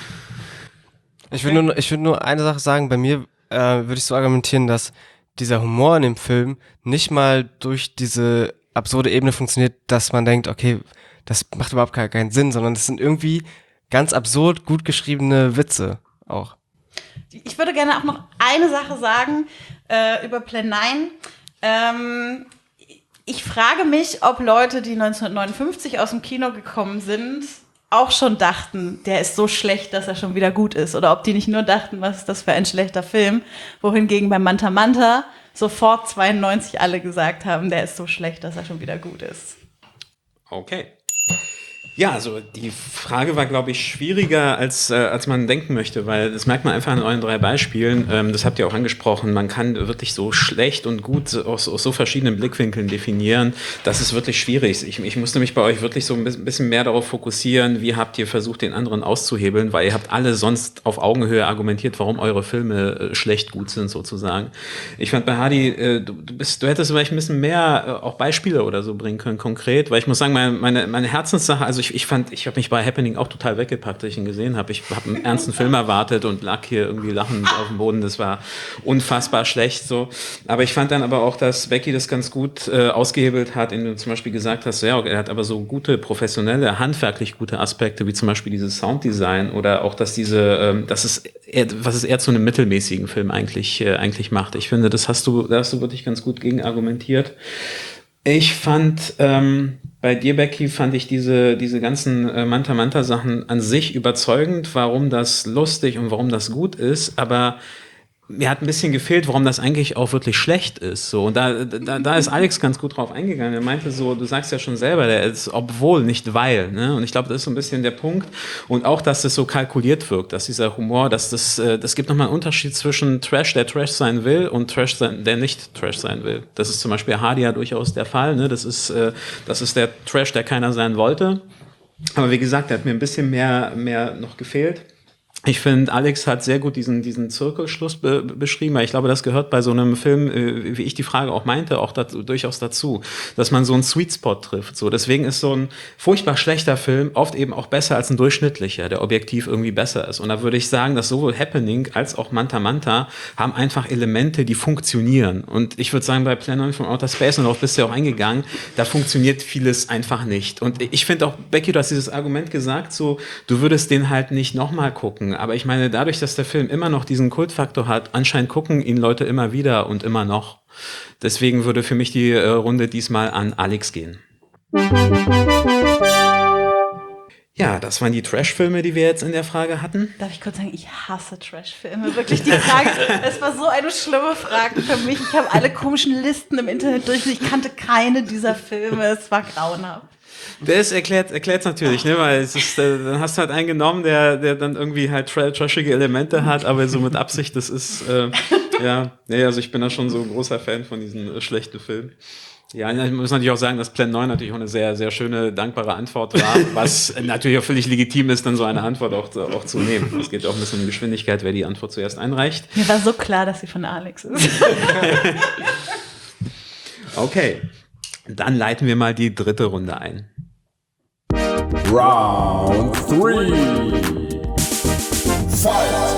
Ich würde nur, ich würde nur eine Sache sagen, bei mir äh, würde ich so argumentieren, dass dieser Humor in dem Film nicht mal durch diese absurde Ebene funktioniert, dass man denkt, okay, das macht überhaupt keinen, keinen Sinn, sondern das sind irgendwie ganz absurd gut geschriebene Witze auch. Ich würde gerne auch noch eine Sache sagen äh, über Plan neun. Ähm, ich frage mich, ob Leute, die neunzehnhundertneunundfünfzig aus dem Kino gekommen sind, auch schon dachten, der ist so schlecht, dass er schon wieder gut ist. Oder ob die nicht nur dachten, was ist das für ein schlechter Film, wohingegen bei Manta Manta sofort zweiundneunzig alle gesagt haben, der ist so schlecht, dass er schon wieder gut ist. Okay. Ja, also die Frage war, glaube ich, schwieriger, als, äh, als man denken möchte, weil das merkt man einfach an euren drei Beispielen. Ähm, das habt ihr auch angesprochen. Man kann wirklich so schlecht und gut aus, aus so verschiedenen Blickwinkeln definieren. Das ist wirklich schwierig. Ich, ich musste mich bei euch wirklich so ein bisschen mehr darauf fokussieren, wie habt ihr versucht, den anderen auszuhebeln, weil ihr habt alle sonst auf Augenhöhe argumentiert, warum eure Filme äh, schlecht gut sind, sozusagen. Ich fand bei Hadi, äh, du, du, bist, du hättest vielleicht ein bisschen mehr äh, auch Beispiele oder so bringen können, konkret, weil ich muss sagen, meine, meine, meine Herzenssache, also ich Ich fand, ich habe mich bei Happening auch total weggepackt, als ich ihn gesehen habe. Ich habe einen ernsten Film erwartet und lag hier irgendwie lachend auf dem Boden. Das war unfassbar schlecht so. Aber ich fand dann aber auch, dass Becky das ganz gut äh, ausgehebelt hat, indem du zum Beispiel gesagt hast, ja, er hat aber so gute, professionelle, handwerklich gute Aspekte, wie zum Beispiel dieses Sounddesign oder auch, dass diese, ähm, das ist eher, was es eher zu einem mittelmäßigen Film eigentlich, äh, eigentlich macht. Ich finde, das hast du, da hast du wirklich ganz gut gegen argumentiert. Ich fand, ähm, Bei dir, Becky, fand ich diese, diese ganzen äh, Manta-Manta-Sachen an sich überzeugend, warum das lustig und warum das gut ist, aber mir hat ein bisschen gefehlt, warum das eigentlich auch wirklich schlecht ist. So, und da, da, da ist Alex ganz gut drauf eingegangen. Er meinte so, du sagst ja schon selber, der ist obwohl, nicht weil. Ne? Und ich glaube, das ist so ein bisschen der Punkt. Und auch, dass das so kalkuliert wirkt, dass dieser Humor, dass das, äh, das gibt nochmal einen Unterschied zwischen Trash, der Trash sein will, und Trash, sein, der nicht Trash sein will. Das ist zum Beispiel Hardy ja durchaus der Fall. Ne? Das ist, äh, das ist der Trash, der keiner sein wollte. Aber wie gesagt, der hat mir ein bisschen mehr, mehr noch gefehlt. Ich finde, Alex hat sehr gut diesen, diesen Zirkelschluss be beschrieben, weil ich glaube, das gehört bei so einem Film, äh, wie ich die Frage auch meinte, auch dazu, durchaus dazu, dass man so einen Sweet Spot trifft. So, deswegen ist so ein furchtbar schlechter Film oft eben auch besser als ein durchschnittlicher, der objektiv irgendwie besser ist. Und da würde ich sagen, dass sowohl Happening als auch Manta Manta haben einfach Elemente, die funktionieren. Und ich würde sagen, bei Plan neun von Outer Space, und darauf bist du ja auch eingegangen, da funktioniert vieles einfach nicht. Und ich finde auch, Becky, du hast dieses Argument gesagt, so, du würdest den halt nicht nochmal gucken. Aber ich meine, dadurch, dass der Film immer noch diesen Kultfaktor hat, anscheinend gucken ihn Leute immer wieder und immer noch. Deswegen würde für mich die äh, Runde diesmal an Alex gehen. Ja, das waren die Trash-Filme, die wir jetzt in der Frage hatten. Darf ich kurz sagen, ich hasse Trash-Filme. Wirklich, die Frage, es war so eine schlimme Frage für mich. Ich habe alle komischen Listen im Internet durch. Ich kannte keine dieser Filme. Es war grauenhaft. Das erklärt erklärt's natürlich, ne, weil es ist, äh, dann hast du halt einen genommen, der der dann irgendwie halt tra trashige Elemente hat, aber so mit Absicht, das ist äh, ja, nee, also ich bin da schon so ein großer Fan von diesen äh, schlechten Filmen. Ja, ich muss natürlich auch sagen, dass Plan neun natürlich auch eine sehr, sehr schöne, dankbare Antwort war, was natürlich auch völlig legitim ist, dann so eine Antwort auch, auch zu nehmen. Es geht auch ein bisschen um Geschwindigkeit, wer die Antwort zuerst einreicht. Mir war so klar, dass sie von Alex ist. Okay, dann leiten wir mal die dritte Runde ein. Round three. Fight.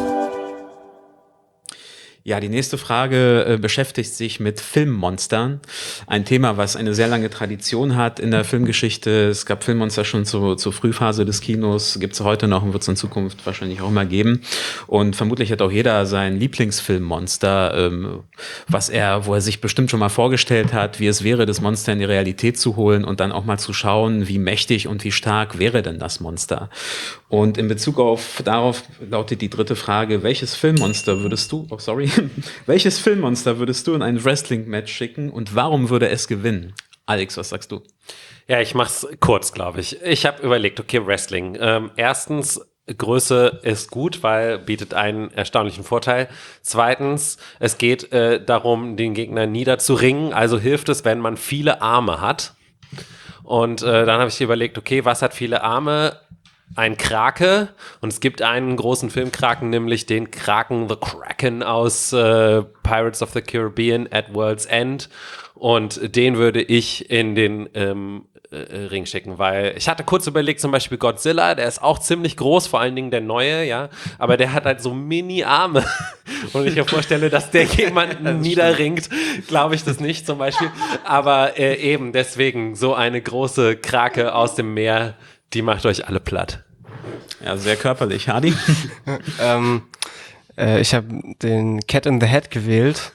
Ja, die nächste Frage äh, beschäftigt sich mit Filmmonstern. Ein Thema, was eine sehr lange Tradition hat in der Filmgeschichte. Es gab Filmmonster schon zu, zur Frühphase des Kinos, gibt es heute noch und wird es in Zukunft wahrscheinlich auch immer geben. Und vermutlich hat auch jeder sein Lieblingsfilmmonster, ähm, was er, wo er sich bestimmt schon mal vorgestellt hat, wie es wäre, das Monster in die Realität zu holen und dann auch mal zu schauen, wie mächtig und wie stark wäre denn das Monster. Und in Bezug auf darauf lautet die dritte Frage: Welches Filmmonster würdest du, oh sorry, welches Filmmonster würdest du in ein Wrestling-Match schicken und warum würde es gewinnen? Alex, was sagst du? Ja, ich mach's kurz, glaube ich. Ich habe überlegt, okay, Wrestling. Ähm, erstens, Größe ist gut, weil bietet einen erstaunlichen Vorteil. Zweitens, es geht äh, darum, den Gegner niederzuringen. Also hilft es, wenn man viele Arme hat. Und äh, dann habe ich überlegt, okay, was hat viele Arme? Ein Krake, und es gibt einen großen Filmkraken, nämlich den Kraken The Kraken aus äh, Pirates of the Caribbean at World's End, und den würde ich in den ähm, äh, Ring schicken, weil ich hatte kurz überlegt, zum Beispiel Godzilla, der ist auch ziemlich groß, vor allen Dingen der neue, ja, aber der hat halt so Mini-Arme und ich mir vorstelle, dass der jemanden niederringt, glaube ich das nicht zum Beispiel, aber äh, eben deswegen so eine große Krake aus dem Meer, die macht euch alle platt. Ja, sehr körperlich. Hardy? ähm, äh, ich habe den Cat in the Hat gewählt,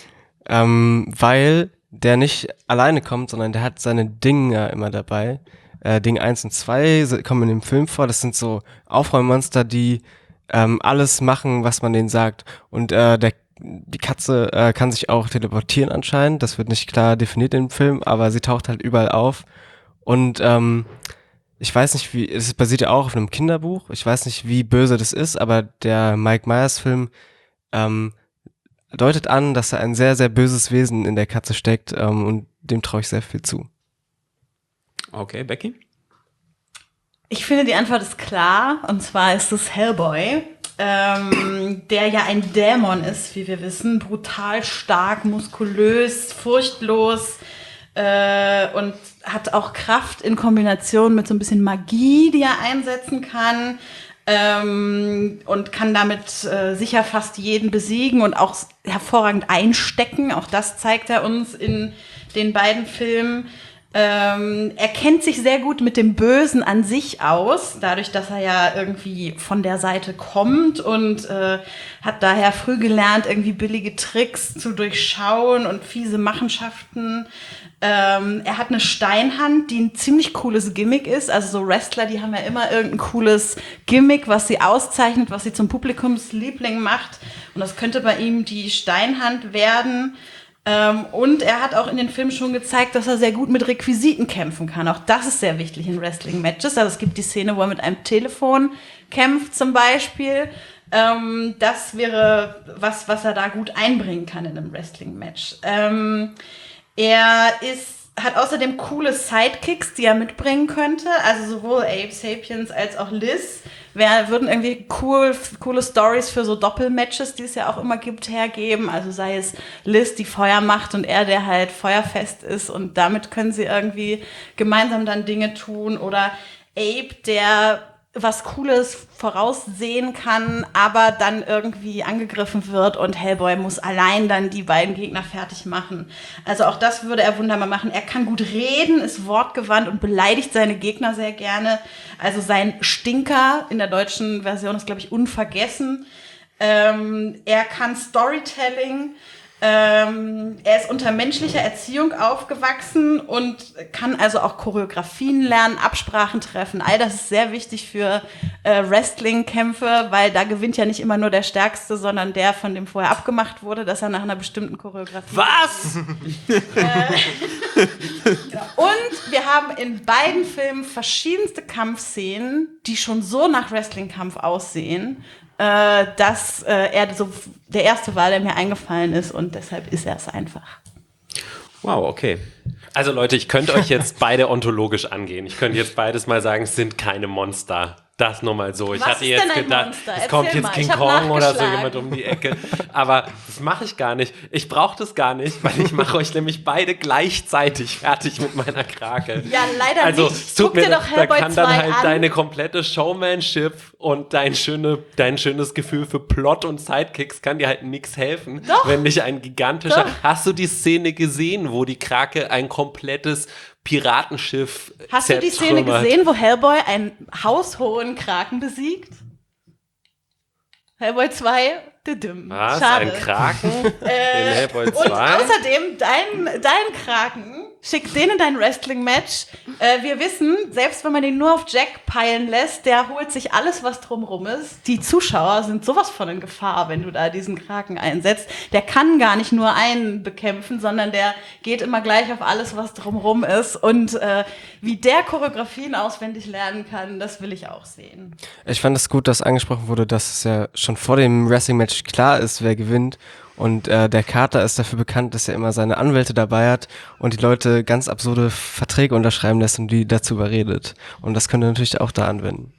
ähm, weil der nicht alleine kommt, sondern der hat seine Dinger immer dabei. Äh, Ding eins und zwei kommen in dem Film vor. Das sind so Aufräummonster, die ähm, alles machen, was man denen sagt. Und äh, der die Katze äh, kann sich auch teleportieren anscheinend. Das wird nicht klar definiert im Film, aber sie taucht halt überall auf. Und ähm, ich weiß nicht, wie, es basiert ja auch auf einem Kinderbuch. Ich weiß nicht, wie böse das ist, aber der Mike Myers Film ähm, deutet an, dass da ein sehr, sehr böses Wesen in der Katze steckt, ähm, und dem traue ich sehr viel zu. Okay, Becky? Ich finde, die Antwort ist klar, und zwar ist es Hellboy, ähm, der ja ein Dämon ist, wie wir wissen, brutal stark, muskulös, furchtlos, äh, und hat auch Kraft in Kombination mit so ein bisschen Magie, die er einsetzen kann, ähm, und kann damit äh, sicher fast jeden besiegen und auch hervorragend einstecken. Auch das zeigt er uns in den beiden Filmen. Ähm, er kennt sich sehr gut mit dem Bösen an sich aus, dadurch, dass er ja irgendwie von der Seite kommt und äh, hat daher früh gelernt, irgendwie billige Tricks zu durchschauen und fiese Machenschaften. Ähm, er hat eine Steinhand, die ein ziemlich cooles Gimmick ist. Also so Wrestler, die haben ja immer irgendein cooles Gimmick, was sie auszeichnet, was sie zum Publikumsliebling macht. Und das könnte bei ihm die Steinhand werden. Ähm, und er hat auch in den Filmen schon gezeigt, dass er sehr gut mit Requisiten kämpfen kann. Auch das ist sehr wichtig in Wrestling-Matches. Also es gibt die Szene, wo er mit einem Telefon kämpft zum Beispiel. Ähm, das wäre was, was er da gut einbringen kann in einem Wrestling-Match. Ähm, er ist, hat außerdem coole Sidekicks, die er mitbringen könnte. Also sowohl Abe Sapiens als auch Liz Wär, würden irgendwie cool, coole Stories für so Doppelmatches, die es ja auch immer gibt, hergeben. Also sei es Liz, die Feuer macht und er, der halt feuerfest ist. Und damit können sie irgendwie gemeinsam dann Dinge tun. Oder Abe, der was Cooles voraussehen kann, aber dann irgendwie angegriffen wird und Hellboy muss allein dann die beiden Gegner fertig machen. Also auch das würde er wunderbar machen. Er kann gut reden, ist wortgewandt und beleidigt seine Gegner sehr gerne. Also sein Stinker in der deutschen Version ist, glaube ich, unvergessen. Ähm, er kann Storytelling. Ähm, er ist unter menschlicher Erziehung aufgewachsen und kann also auch Choreografien lernen, Absprachen treffen. All das ist sehr wichtig für äh, Wrestling-Kämpfe, weil da gewinnt ja nicht immer nur der Stärkste, sondern der, von dem vorher abgemacht wurde, dass er nach einer bestimmten Choreografie... Was? Äh, genau. Und wir haben in beiden Filmen verschiedenste Kampfszenen, die schon so nach Wrestling-Kampf aussehen, äh, dass äh, er so der erste war, der mir eingefallen ist und deshalb ist er es einfach. Wow, okay. Also Leute, ich könnte euch jetzt beide ontologisch angehen. Ich könnte jetzt beides mal sagen, es sind keine Monster. Das nur mal so. Ich Was hatte ist jetzt denn ein gedacht, Monster? es kommt Erzähl jetzt mal. King Ich hab Kong oder so nachgeschlagen. jemand um die Ecke. Aber das mache ich gar nicht. Ich brauche das gar nicht, weil ich mache euch nämlich beide gleichzeitig fertig mit meiner Krake. Ja, leider also, nicht. Es tut Guck mir, dir doch da Hellboy kann dann zwei halt an. deine komplette Showmanship und dein, schöne, dein schönes Gefühl für Plot und Sidekicks kann dir halt nichts helfen, Doch. wenn nicht ein gigantischer... Doch. Hast du die Szene gesehen, wo die Krake ein komplettes Piratenschiff Hast du die Szene zertrümmert? gesehen, wo Hellboy einen haushohen Kraken besiegt? Hellboy zwei? Düdüm. Was? Schade. Ein Kraken? Äh, in Hellboy Und zwei? außerdem, dein, dein Kraken schickt den in dein Wrestling-Match. Äh, wir wissen, selbst wenn man den nur auf Jack peilen lässt, der holt sich alles, was drumrum ist. Die Zuschauer sind sowas von in Gefahr, wenn du da diesen Kraken einsetzt. Der kann gar nicht nur einen bekämpfen, sondern der geht immer gleich auf alles, was drumrum ist. Und äh, wie der Choreografien auswendig lernen kann, das will ich auch sehen. Ich fand es gut, dass angesprochen wurde, dass es ja schon vor dem Wrestling-Match klar ist, wer gewinnt. Und äh, der Carter ist dafür bekannt, dass er immer seine Anwälte dabei hat und die Leute ganz absurde Verträge unterschreiben lässt und die dazu überredet. Und das könnt ihr natürlich auch da anwenden.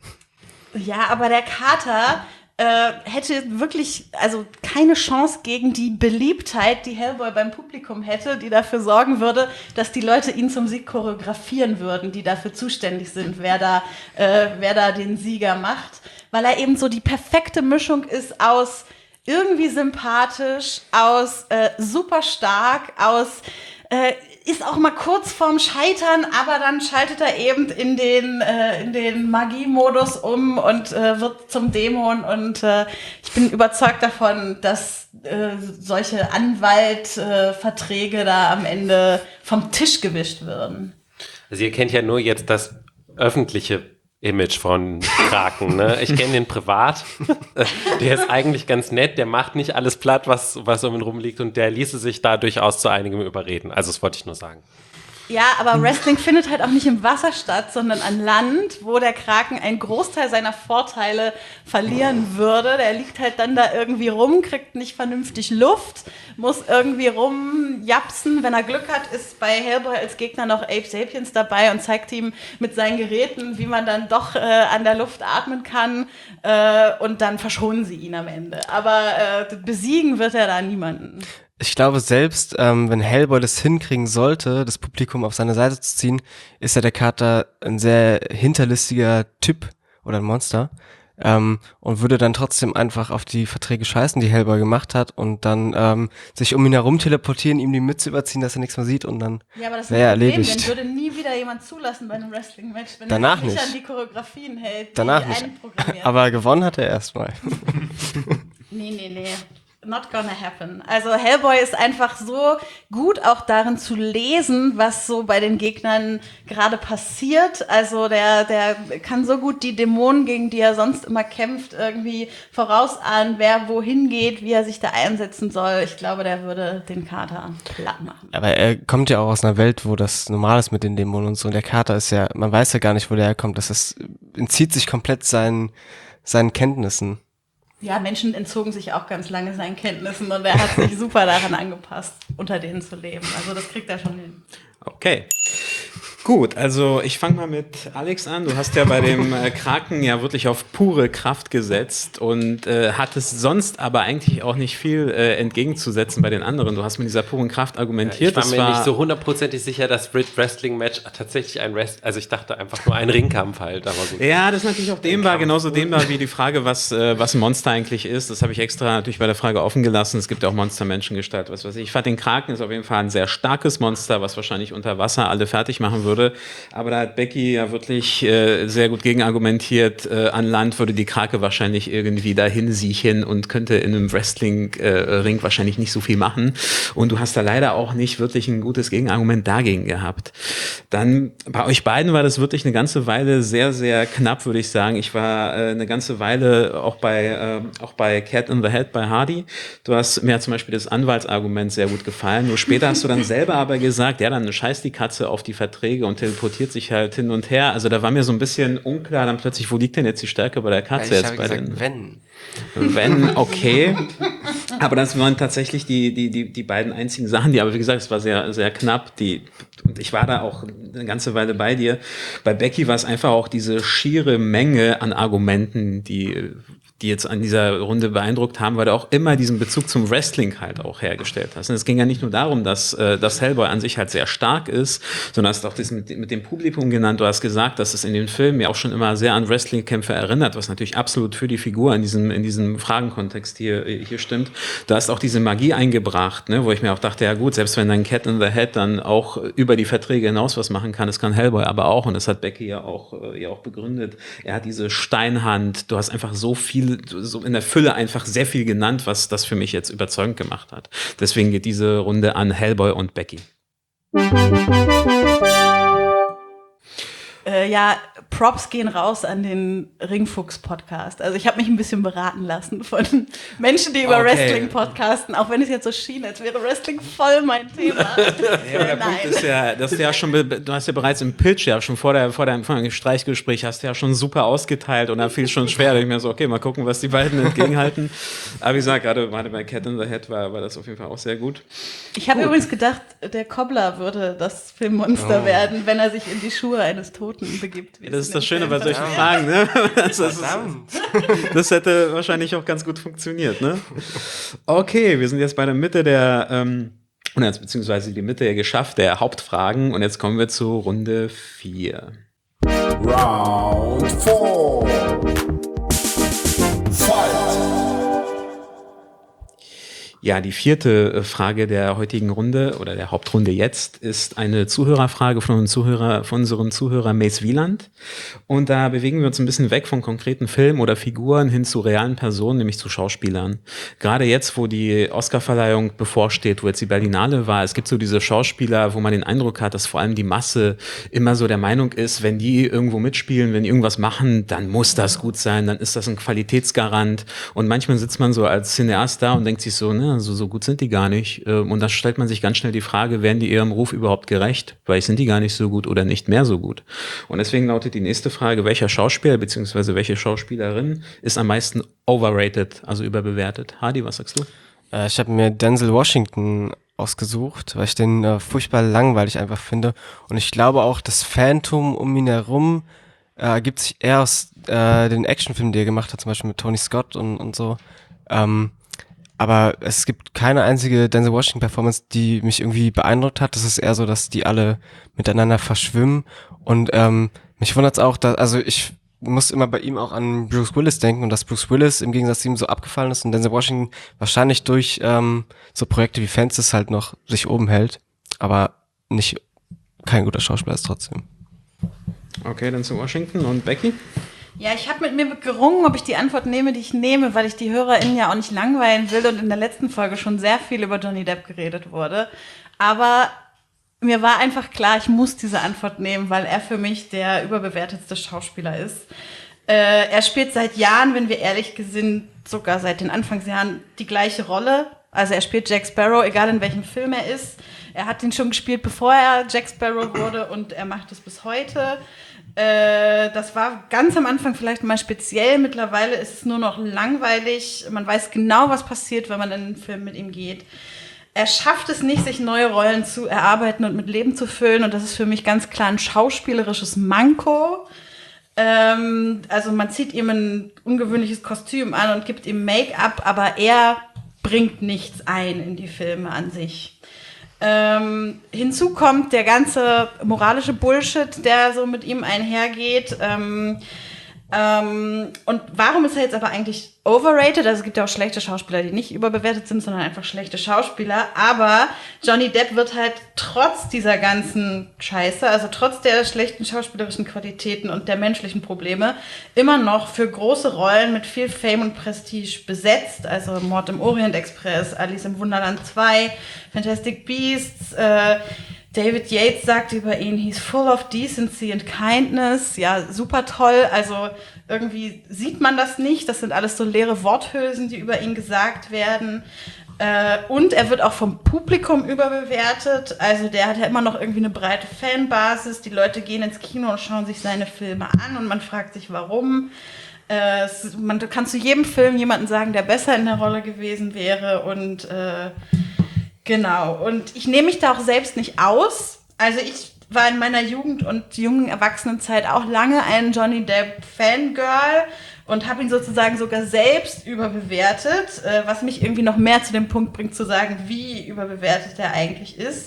Ja, aber der Kater äh, hätte wirklich also keine Chance gegen die Beliebtheit, die Hellboy beim Publikum hätte, die dafür sorgen würde, dass die Leute ihn zum Sieg choreografieren würden, die dafür zuständig sind, wer da, äh, wer da den Sieger macht. Weil er eben so die perfekte Mischung ist aus irgendwie sympathisch, aus äh, super stark, aus äh, ist auch mal kurz vorm Scheitern, aber dann schaltet er eben in den äh, in den Magie-Modus um und äh, wird zum Dämon und äh, ich bin überzeugt davon, dass äh, solche Anwaltverträge äh, da am Ende vom Tisch gewischt würden. Also ihr kennt ja nur jetzt das öffentliche Image von Kraken, ne? Ich kenne den privat. Der ist eigentlich ganz nett, der macht nicht alles platt, was, was um ihn rumliegt und der ließe sich da durchaus zu einigem überreden. Also das wollte ich nur sagen. Ja, aber Wrestling findet halt auch nicht im Wasser statt, sondern an Land, wo der Kraken einen Großteil seiner Vorteile verlieren würde. Der liegt halt dann da irgendwie rum, kriegt nicht vernünftig Luft, muss irgendwie rumjapsen. Wenn er Glück hat, ist bei Hellboy als Gegner noch Abe Sapiens dabei und zeigt ihm mit seinen Geräten, wie man dann doch äh, an der Luft atmen kann. Äh, und dann verschonen sie ihn am Ende. Aber äh, besiegen wird er da niemanden. Ich glaube selbst, ähm, wenn Hellboy das hinkriegen sollte, das Publikum auf seine Seite zu ziehen, ist ja der Carter ein sehr hinterlistiger Typ oder ein Monster. ähm, und würde dann trotzdem einfach auf die Verträge scheißen, die Hellboy gemacht hat und dann ähm, sich um ihn herum teleportieren, ihm die Mütze überziehen, dass er nichts mehr sieht und dann Ja, aber das ist wäre er ein Problem, erledigt. den würde nie wieder jemand zulassen bei einem Wrestling-Match, wenn Danach er sich nicht. an die Choreografien hält, die Danach nicht. einprogrammiert. Aber gewonnen hat er erstmal. Nee, nee, nee. Not gonna happen. Also Hellboy ist einfach so gut auch darin zu lesen, was so bei den Gegnern gerade passiert. Also der, der kann so gut die Dämonen, gegen die er sonst immer kämpft, irgendwie vorausahnen, wer wohin geht, wie er sich da einsetzen soll. Ich glaube, der würde den Kater platt machen. Aber er kommt ja auch aus einer Welt, wo das normal ist mit den Dämonen und so. Und der Kater ist ja, man weiß ja gar nicht, wo der herkommt. Das ist, entzieht sich komplett seinen, seinen Kenntnissen. Ja, Menschen entzogen sich auch ganz lange seinen Kenntnissen und er hat sich super daran angepasst, unter denen zu leben. Also das kriegt er schon hin. Okay. Gut, also ich fange mal mit Alex an. Du hast ja bei dem äh, Kraken ja wirklich auf pure Kraft gesetzt und äh, hattest sonst aber eigentlich auch nicht viel äh, entgegenzusetzen bei den anderen. Du hast mit dieser puren Kraft argumentiert. Ich war Das mir war nicht so hundertprozentig sicher, dass Brit Wrestling Match tatsächlich ein Rest, also ich dachte einfach nur ein Ringkampf halt, aber gut. Ja, das ist natürlich auch dehnbar, genauso dehnbar wie die Frage, was, äh, was ein Monster eigentlich ist. Das habe ich extra natürlich bei der Frage offen gelassen. Es gibt ja auch Monster-Menschengestalt, was weiß ich. Ich fand den Kraken ist auf jeden Fall ein sehr starkes Monster, was wahrscheinlich unter Wasser alle fertig machen würde. Aber da hat Becky ja wirklich äh, sehr gut gegenargumentiert. Äh, an Land würde die Krake wahrscheinlich irgendwie dahin siechen und könnte in einem Wrestling-Ring äh, wahrscheinlich nicht so viel machen. Und du hast da leider auch nicht wirklich ein gutes Gegenargument dagegen gehabt. Dann bei euch beiden war das wirklich eine ganze Weile sehr, sehr knapp, würde ich sagen. Ich war äh, eine ganze Weile auch bei, äh, auch bei Cat in the Hat bei Hardy. Du hast mir hat zum Beispiel das Anwaltsargument sehr gut gefallen. Nur später hast du dann selber aber gesagt, ja, dann scheißt die Katze auf die Verträge und teleportiert sich halt hin und her. Also da war mir so ein bisschen unklar dann plötzlich, wo liegt denn jetzt die Stärke bei der Katze? Weil ich jetzt habe bei gesagt, den, wenn. Wenn, okay. Aber das waren tatsächlich die, die, die, die beiden einzigen Sachen, die, aber wie gesagt, es war sehr, sehr knapp. Die, und ich war da auch eine ganze Weile bei dir. Bei Becky war es einfach auch diese schiere Menge an Argumenten, die, die jetzt an dieser Runde beeindruckt haben, weil du auch immer diesen Bezug zum Wrestling halt auch hergestellt hast. Und es ging ja nicht nur darum, dass, äh, dass Hellboy an sich halt sehr stark ist, sondern hast auch das mit, mit dem Publikum genannt. Du hast gesagt, dass es in den Filmen ja auch schon immer sehr an Wrestling-Kämpfe erinnert, was natürlich absolut für die Figur in diesem, in diesem Fragenkontext hier, hier stimmt. Du hast auch diese Magie eingebracht, ne, wo ich mir auch dachte, ja gut, selbst wenn dein Cat in the Hat dann auch über die Verträge hinaus was machen kann, das kann Hellboy aber auch, und das hat Becky ja auch, äh, ja auch begründet. Er hat diese Steinhand, du hast einfach so viel, so in der Fülle einfach sehr viel genannt, was das für mich jetzt überzeugend gemacht hat. Deswegen geht diese Runde an Hellboy und Becky. Äh, ja, Props gehen raus an den Ringfuchs-Podcast. Also ich habe mich ein bisschen beraten lassen von Menschen, die über Okay. Wrestling podcasten, auch wenn es jetzt so schien, als wäre Wrestling voll mein Thema. Ja, aber der Nein. Punkt ist ja, dass du ja schon, be- du hast ja bereits im Pitch, ja schon vor, der, vor deinem vor deinem Streichgespräch, hast du ja schon super ausgeteilt und da fiel es schon schwer. Da ich mir so, okay, mal gucken, was die beiden entgegenhalten. Aber wie gesagt, gerade gerade bei Cat in the Hat war, war das auf jeden Fall auch sehr gut. Ich habe übrigens gedacht, der Cobbler würde das Filmmonster Oh. werden, wenn er sich in die Schuhe eines Toten begibt. wie es Das ist in das dem Schöne Film bei solchen passiert. Fragen, ne? Das, ist, Verdammt. das hätte wahrscheinlich auch ganz gut funktioniert, ne? Okay, wir sind jetzt bei der Mitte der, ähm, oder jetzt beziehungsweise die Mitte geschafft, der Hauptfragen, und jetzt kommen wir zu Runde vier. Round four. Fight. Ja, die vierte äh, Frage der heutigen Runde oder der Hauptrunde jetzt ist eine Zuhörerfrage von, einem Zuhörer, von unserem Zuhörer Mace Wieland. Und da bewegen wir uns ein bisschen weg von konkreten Filmen oder Figuren hin zu realen Personen, nämlich zu Schauspielern. Gerade jetzt, wo die Oscarverleihung bevorsteht, wo jetzt die Berlinale war, es gibt so diese Schauspieler, wo man den Eindruck hat, dass vor allem die Masse immer so der Meinung ist, wenn die irgendwo mitspielen, wenn die irgendwas machen, dann muss das gut sein, dann ist das ein Qualitätsgarant. Und manchmal sitzt man so als Cineast da und denkt sich so, ne, so, so gut sind die gar nicht. Und da stellt man sich ganz schnell die Frage, werden die ihrem Ruf überhaupt gerecht? Weil sind die gar nicht so gut oder nicht mehr so gut? Und deswegen lautet die nächste Frage, welcher Schauspieler bzw. welche Schauspielerin ist am meisten overrated, also überbewertet? Hardy, was sagst du? Äh, ich habe mir Denzel Washington ausgesucht, weil ich den äh, furchtbar langweilig einfach finde. Und ich glaube auch, das Phantom um ihn herum äh, ergibt sich eher aus äh, den Actionfilmen, die er gemacht hat, zum Beispiel mit Tony Scott und, und so. Ähm, aber es gibt keine einzige Denzel Washington-Performance, die mich irgendwie beeindruckt hat. Das ist eher so, dass die alle miteinander verschwimmen. Und ähm, mich wundert es auch, dass, also ich muss immer bei ihm auch an Bruce Willis denken und dass Bruce Willis im Gegensatz zu ihm so abgefallen ist und Denzel Washington wahrscheinlich durch ähm, so Projekte wie Fences halt noch sich oben hält, aber nicht kein guter Schauspieler ist trotzdem. Okay, dann zu Washington und Becky? Ja, ich habe mit mir gerungen, ob ich die Antwort nehme, die ich nehme, weil ich die HörerInnen ja auch nicht langweilen will und in der letzten Folge schon sehr viel über Johnny Depp geredet wurde. Aber mir war einfach klar, ich muss diese Antwort nehmen, weil er für mich der überbewertetste Schauspieler ist. Äh, er spielt seit Jahren, wenn wir ehrlich sind, sogar seit den Anfangsjahren die gleiche Rolle. Also er spielt Jack Sparrow, egal in welchem Film er ist. Er hat ihn schon gespielt, bevor er Jack Sparrow wurde und er macht es bis heute. Äh, das war ganz am Anfang vielleicht mal speziell. Mittlerweile ist es nur noch langweilig. Man weiß genau, was passiert, wenn man in einen Film mit ihm geht. Er schafft es nicht, sich neue Rollen zu erarbeiten und mit Leben zu füllen. Und das ist für mich ganz klar ein schauspielerisches Manko. Ähm, also man zieht ihm ein ungewöhnliches Kostüm an und gibt ihm Make-up, aber er bringt nichts ein in die Filme an sich. Ähm, hinzu kommt der ganze moralische Bullshit, der so mit ihm einhergeht. Ähm, ähm, und warum ist er jetzt aber eigentlich overrated? Also es gibt ja auch schlechte Schauspieler, die nicht überbewertet sind, sondern einfach schlechte Schauspieler. Aber Johnny Depp wird halt trotz dieser ganzen Scheiße, also trotz der schlechten schauspielerischen Qualitäten und der menschlichen Probleme, immer noch für große Rollen mit viel Fame und Prestige besetzt. Also Mord im Orient Express, Alice im Wunderland zwei, Fantastic Beasts, äh, David Yates sagt über ihn, he's full of decency and kindness. Ja, super toll. Also irgendwie sieht man das nicht. Das sind alles so leere Worthülsen, die über ihn gesagt werden. Äh, und er wird auch vom Publikum überbewertet. Also der hat ja immer noch irgendwie eine breite Fanbasis. Die Leute gehen ins Kino und schauen sich seine Filme an und man fragt sich, warum. Äh, es, man kann zu jedem Film jemanden sagen, der besser in der Rolle gewesen wäre und äh, genau, und ich nehme mich da auch selbst nicht aus. Also ich war in meiner Jugend und jungen Erwachsenenzeit auch lange ein Johnny Depp Fangirl und habe ihn sozusagen sogar selbst überbewertet, was mich irgendwie noch mehr zu dem Punkt bringt, zu sagen, wie überbewertet er eigentlich ist.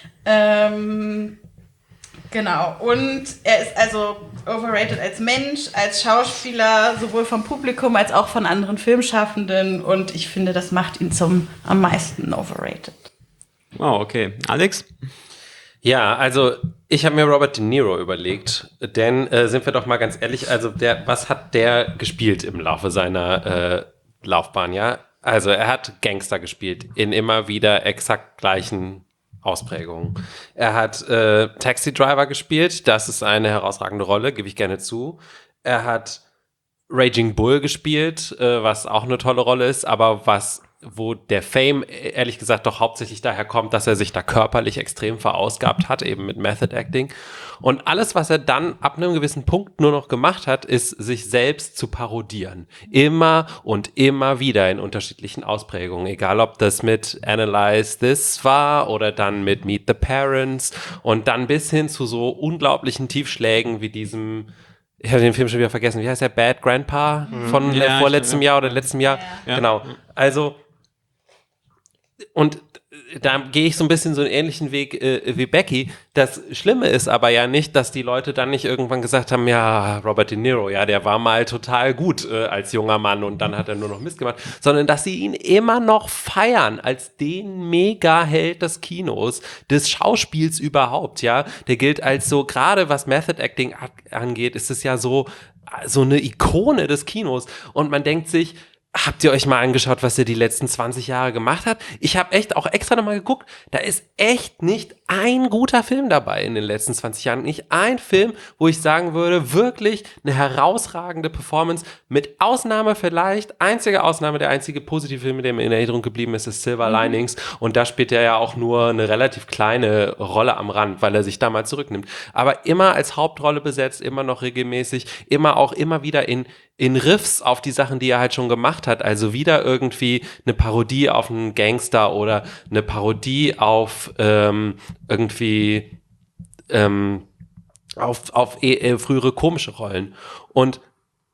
Ähm, genau, und er ist also overrated als Mensch, als Schauspieler, sowohl vom Publikum als auch von anderen Filmschaffenden und ich finde, das macht ihn zum am meisten overrated. Wow, okay. Alex? Ja, also ich habe mir Robert De Niro überlegt, denn äh, sind wir doch mal ganz ehrlich, also der, was hat der gespielt im Laufe seiner äh, Laufbahn, ja? Also er hat Gangster gespielt in immer wieder exakt gleichen Ausprägungen. Er hat äh, Taxi Driver gespielt, das ist eine herausragende Rolle, gebe ich gerne zu. Er hat Raging Bull gespielt, äh, was auch eine tolle Rolle ist, aber was wo der Fame ehrlich gesagt doch hauptsächlich daher kommt, dass er sich da körperlich extrem verausgabt hat, eben mit Method Acting. Und alles, was er dann ab einem gewissen Punkt nur noch gemacht hat, ist, sich selbst zu parodieren. Immer und immer wieder in unterschiedlichen Ausprägungen. Egal, ob das mit Analyze This war oder dann mit Meet the Parents und dann bis hin zu so unglaublichen Tiefschlägen wie diesem, ich habe den Film schon wieder vergessen, wie heißt der? Bad Grandpa von ja, vorletztem stimmt, Jahr oder letztem Jahr? Ja. Genau. Also und da gehe ich so ein bisschen so einen ähnlichen Weg äh, wie Becky. Das Schlimme ist aber ja nicht, dass die Leute dann nicht irgendwann gesagt haben, ja, Robert De Niro, ja, der war mal total gut äh, als junger Mann und dann hat er nur noch Mist gemacht, sondern dass sie ihn immer noch feiern als den Mega-Held des Kinos, des Schauspiels überhaupt, ja. Der gilt als so, gerade was Method Acting angeht, ist es ja so, so eine Ikone des Kinos und man denkt sich, habt ihr euch mal angeschaut, was er die letzten zwanzig Jahre gemacht hat? Ich habe echt auch extra nochmal geguckt. Da ist echt nicht ein guter Film dabei in den letzten zwanzig Jahren. Nicht ein Film, wo ich sagen würde, wirklich eine herausragende Performance. Mit Ausnahme vielleicht, einzige Ausnahme, der einzige positive Film, der mir in Erinnerung geblieben ist, ist Silver Linings. Und da spielt er ja auch nur eine relativ kleine Rolle am Rand, weil er sich da mal zurücknimmt. Aber immer als Hauptrolle besetzt, immer noch regelmäßig, immer auch immer wieder in in Riffs auf die Sachen, die er halt schon gemacht hat. Also wieder irgendwie eine Parodie auf einen Gangster oder eine Parodie auf ähm, irgendwie ähm, auf, auf eh, eh, frühere komische Rollen. Und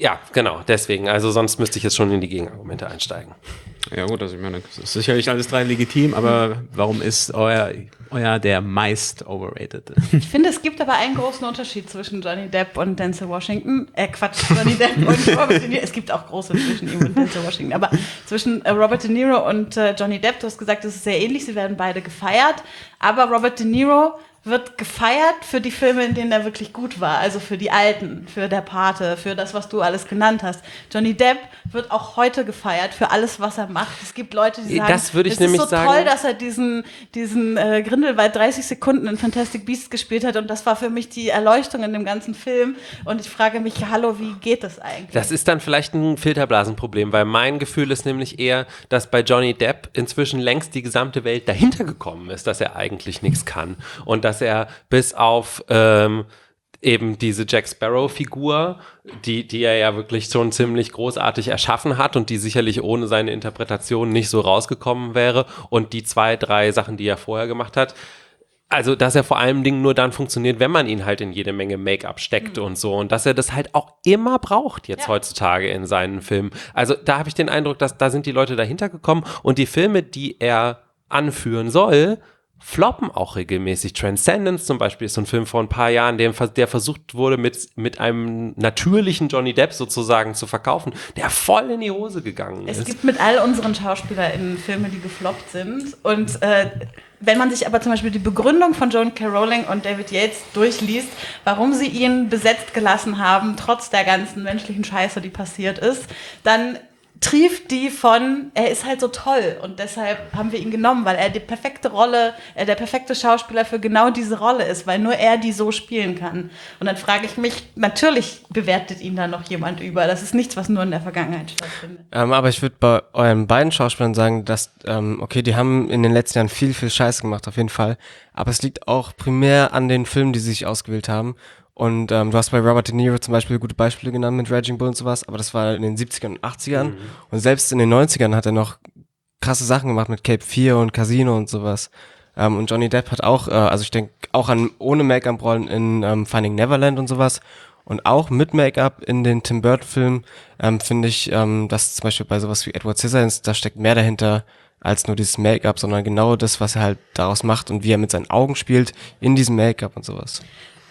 Ja, genau, deswegen. Also sonst müsste ich jetzt schon in die Gegenargumente einsteigen. Ja gut, also ich meine, das ist sicherlich alles drei legitim, aber warum ist euer, euer der meist overrated? Ich finde, es gibt aber einen großen Unterschied zwischen Johnny Depp und Denzel Washington. Äh, Quatsch, Johnny Depp und Robert De Niro. Es gibt auch große zwischen ihm und Denzel Washington. Aber zwischen äh, Robert De Niro und äh, Johnny Depp, du hast gesagt, es ist sehr ähnlich, sie werden beide gefeiert. Aber Robert De Niro wird gefeiert für die Filme, in denen er wirklich gut war. Also für die alten, für Der Pate, für das, was du alles genannt hast. Johnny Depp wird auch heute gefeiert für alles, was er macht. Es gibt Leute, die sagen, das würde ich es nämlich ist so sagen, toll, dass er diesen, diesen äh, Grindelwald dreißig Sekunden in Fantastic Beasts gespielt hat und das war für mich die Erleuchtung in dem ganzen Film. Und ich frage mich, hallo, wie geht das eigentlich? Das ist dann vielleicht ein Filterblasenproblem, weil mein Gefühl ist nämlich eher, dass bei Johnny Depp inzwischen längst die gesamte Welt dahinter gekommen ist, dass er eigentlich nichts kann und dass er bis auf ähm, eben diese Jack Sparrow-Figur, die, die er ja wirklich schon ziemlich großartig erschaffen hat und die sicherlich ohne seine Interpretation nicht so rausgekommen wäre und die zwei, drei Sachen, die er vorher gemacht hat, also, dass er vor allen Dingen nur dann funktioniert, wenn man ihn halt in jede Menge Make-up steckt mhm. und so. Und dass er das halt auch immer braucht jetzt ja. heutzutage in seinen Filmen. Also, da habe ich den Eindruck, dass da sind die Leute dahinter gekommen und die Filme, die er anführen soll, floppen auch regelmäßig. Transcendence zum Beispiel ist so ein Film vor ein paar Jahren, der, der versucht wurde, mit, mit einem natürlichen Johnny Depp sozusagen zu verkaufen, der voll in die Hose gegangen es ist. Es gibt mit all unseren SchauspielerInnen Filme, die gefloppt sind. Und äh, wenn man sich aber zum Beispiel die Begründung von Joan K. Rowling und David Yates durchliest, warum sie ihn besetzt gelassen haben, trotz der ganzen menschlichen Scheiße, die passiert ist, dann trieft die von, er ist halt so toll und deshalb haben wir ihn genommen, weil er die perfekte Rolle, er der perfekte Schauspieler für genau diese Rolle ist, weil nur er die so spielen kann. Und dann frage ich mich, natürlich bewertet ihn da noch jemand über. Das ist nichts, was nur in der Vergangenheit stattfindet. Ähm, aber ich würde bei euren beiden Schauspielern sagen, dass, ähm, okay, die haben in den letzten Jahren viel, viel Scheiße gemacht, auf jeden Fall. Aber es liegt auch primär an den Filmen, die sie sich ausgewählt haben. Und ähm, du hast bei Robert De Niro zum Beispiel gute Beispiele genannt mit Raging Bull und sowas, aber das war in den siebzigern und achtzigern. Mhm. Und selbst in den neunzigern hat er noch krasse Sachen gemacht mit Cape Fear und Casino und sowas. Ähm, und Johnny Depp hat auch, äh, also ich denke auch an ohne Make-up-Rollen in ähm, Finding Neverland und sowas. Und auch mit Make-up in den Tim Burton-Filmen ähm, finde ich, ähm, dass zum Beispiel bei sowas wie Edward Scissorhands, da steckt mehr dahinter als nur dieses Make-up, sondern genau das, was er halt daraus macht und wie er mit seinen Augen spielt in diesem Make-up und sowas.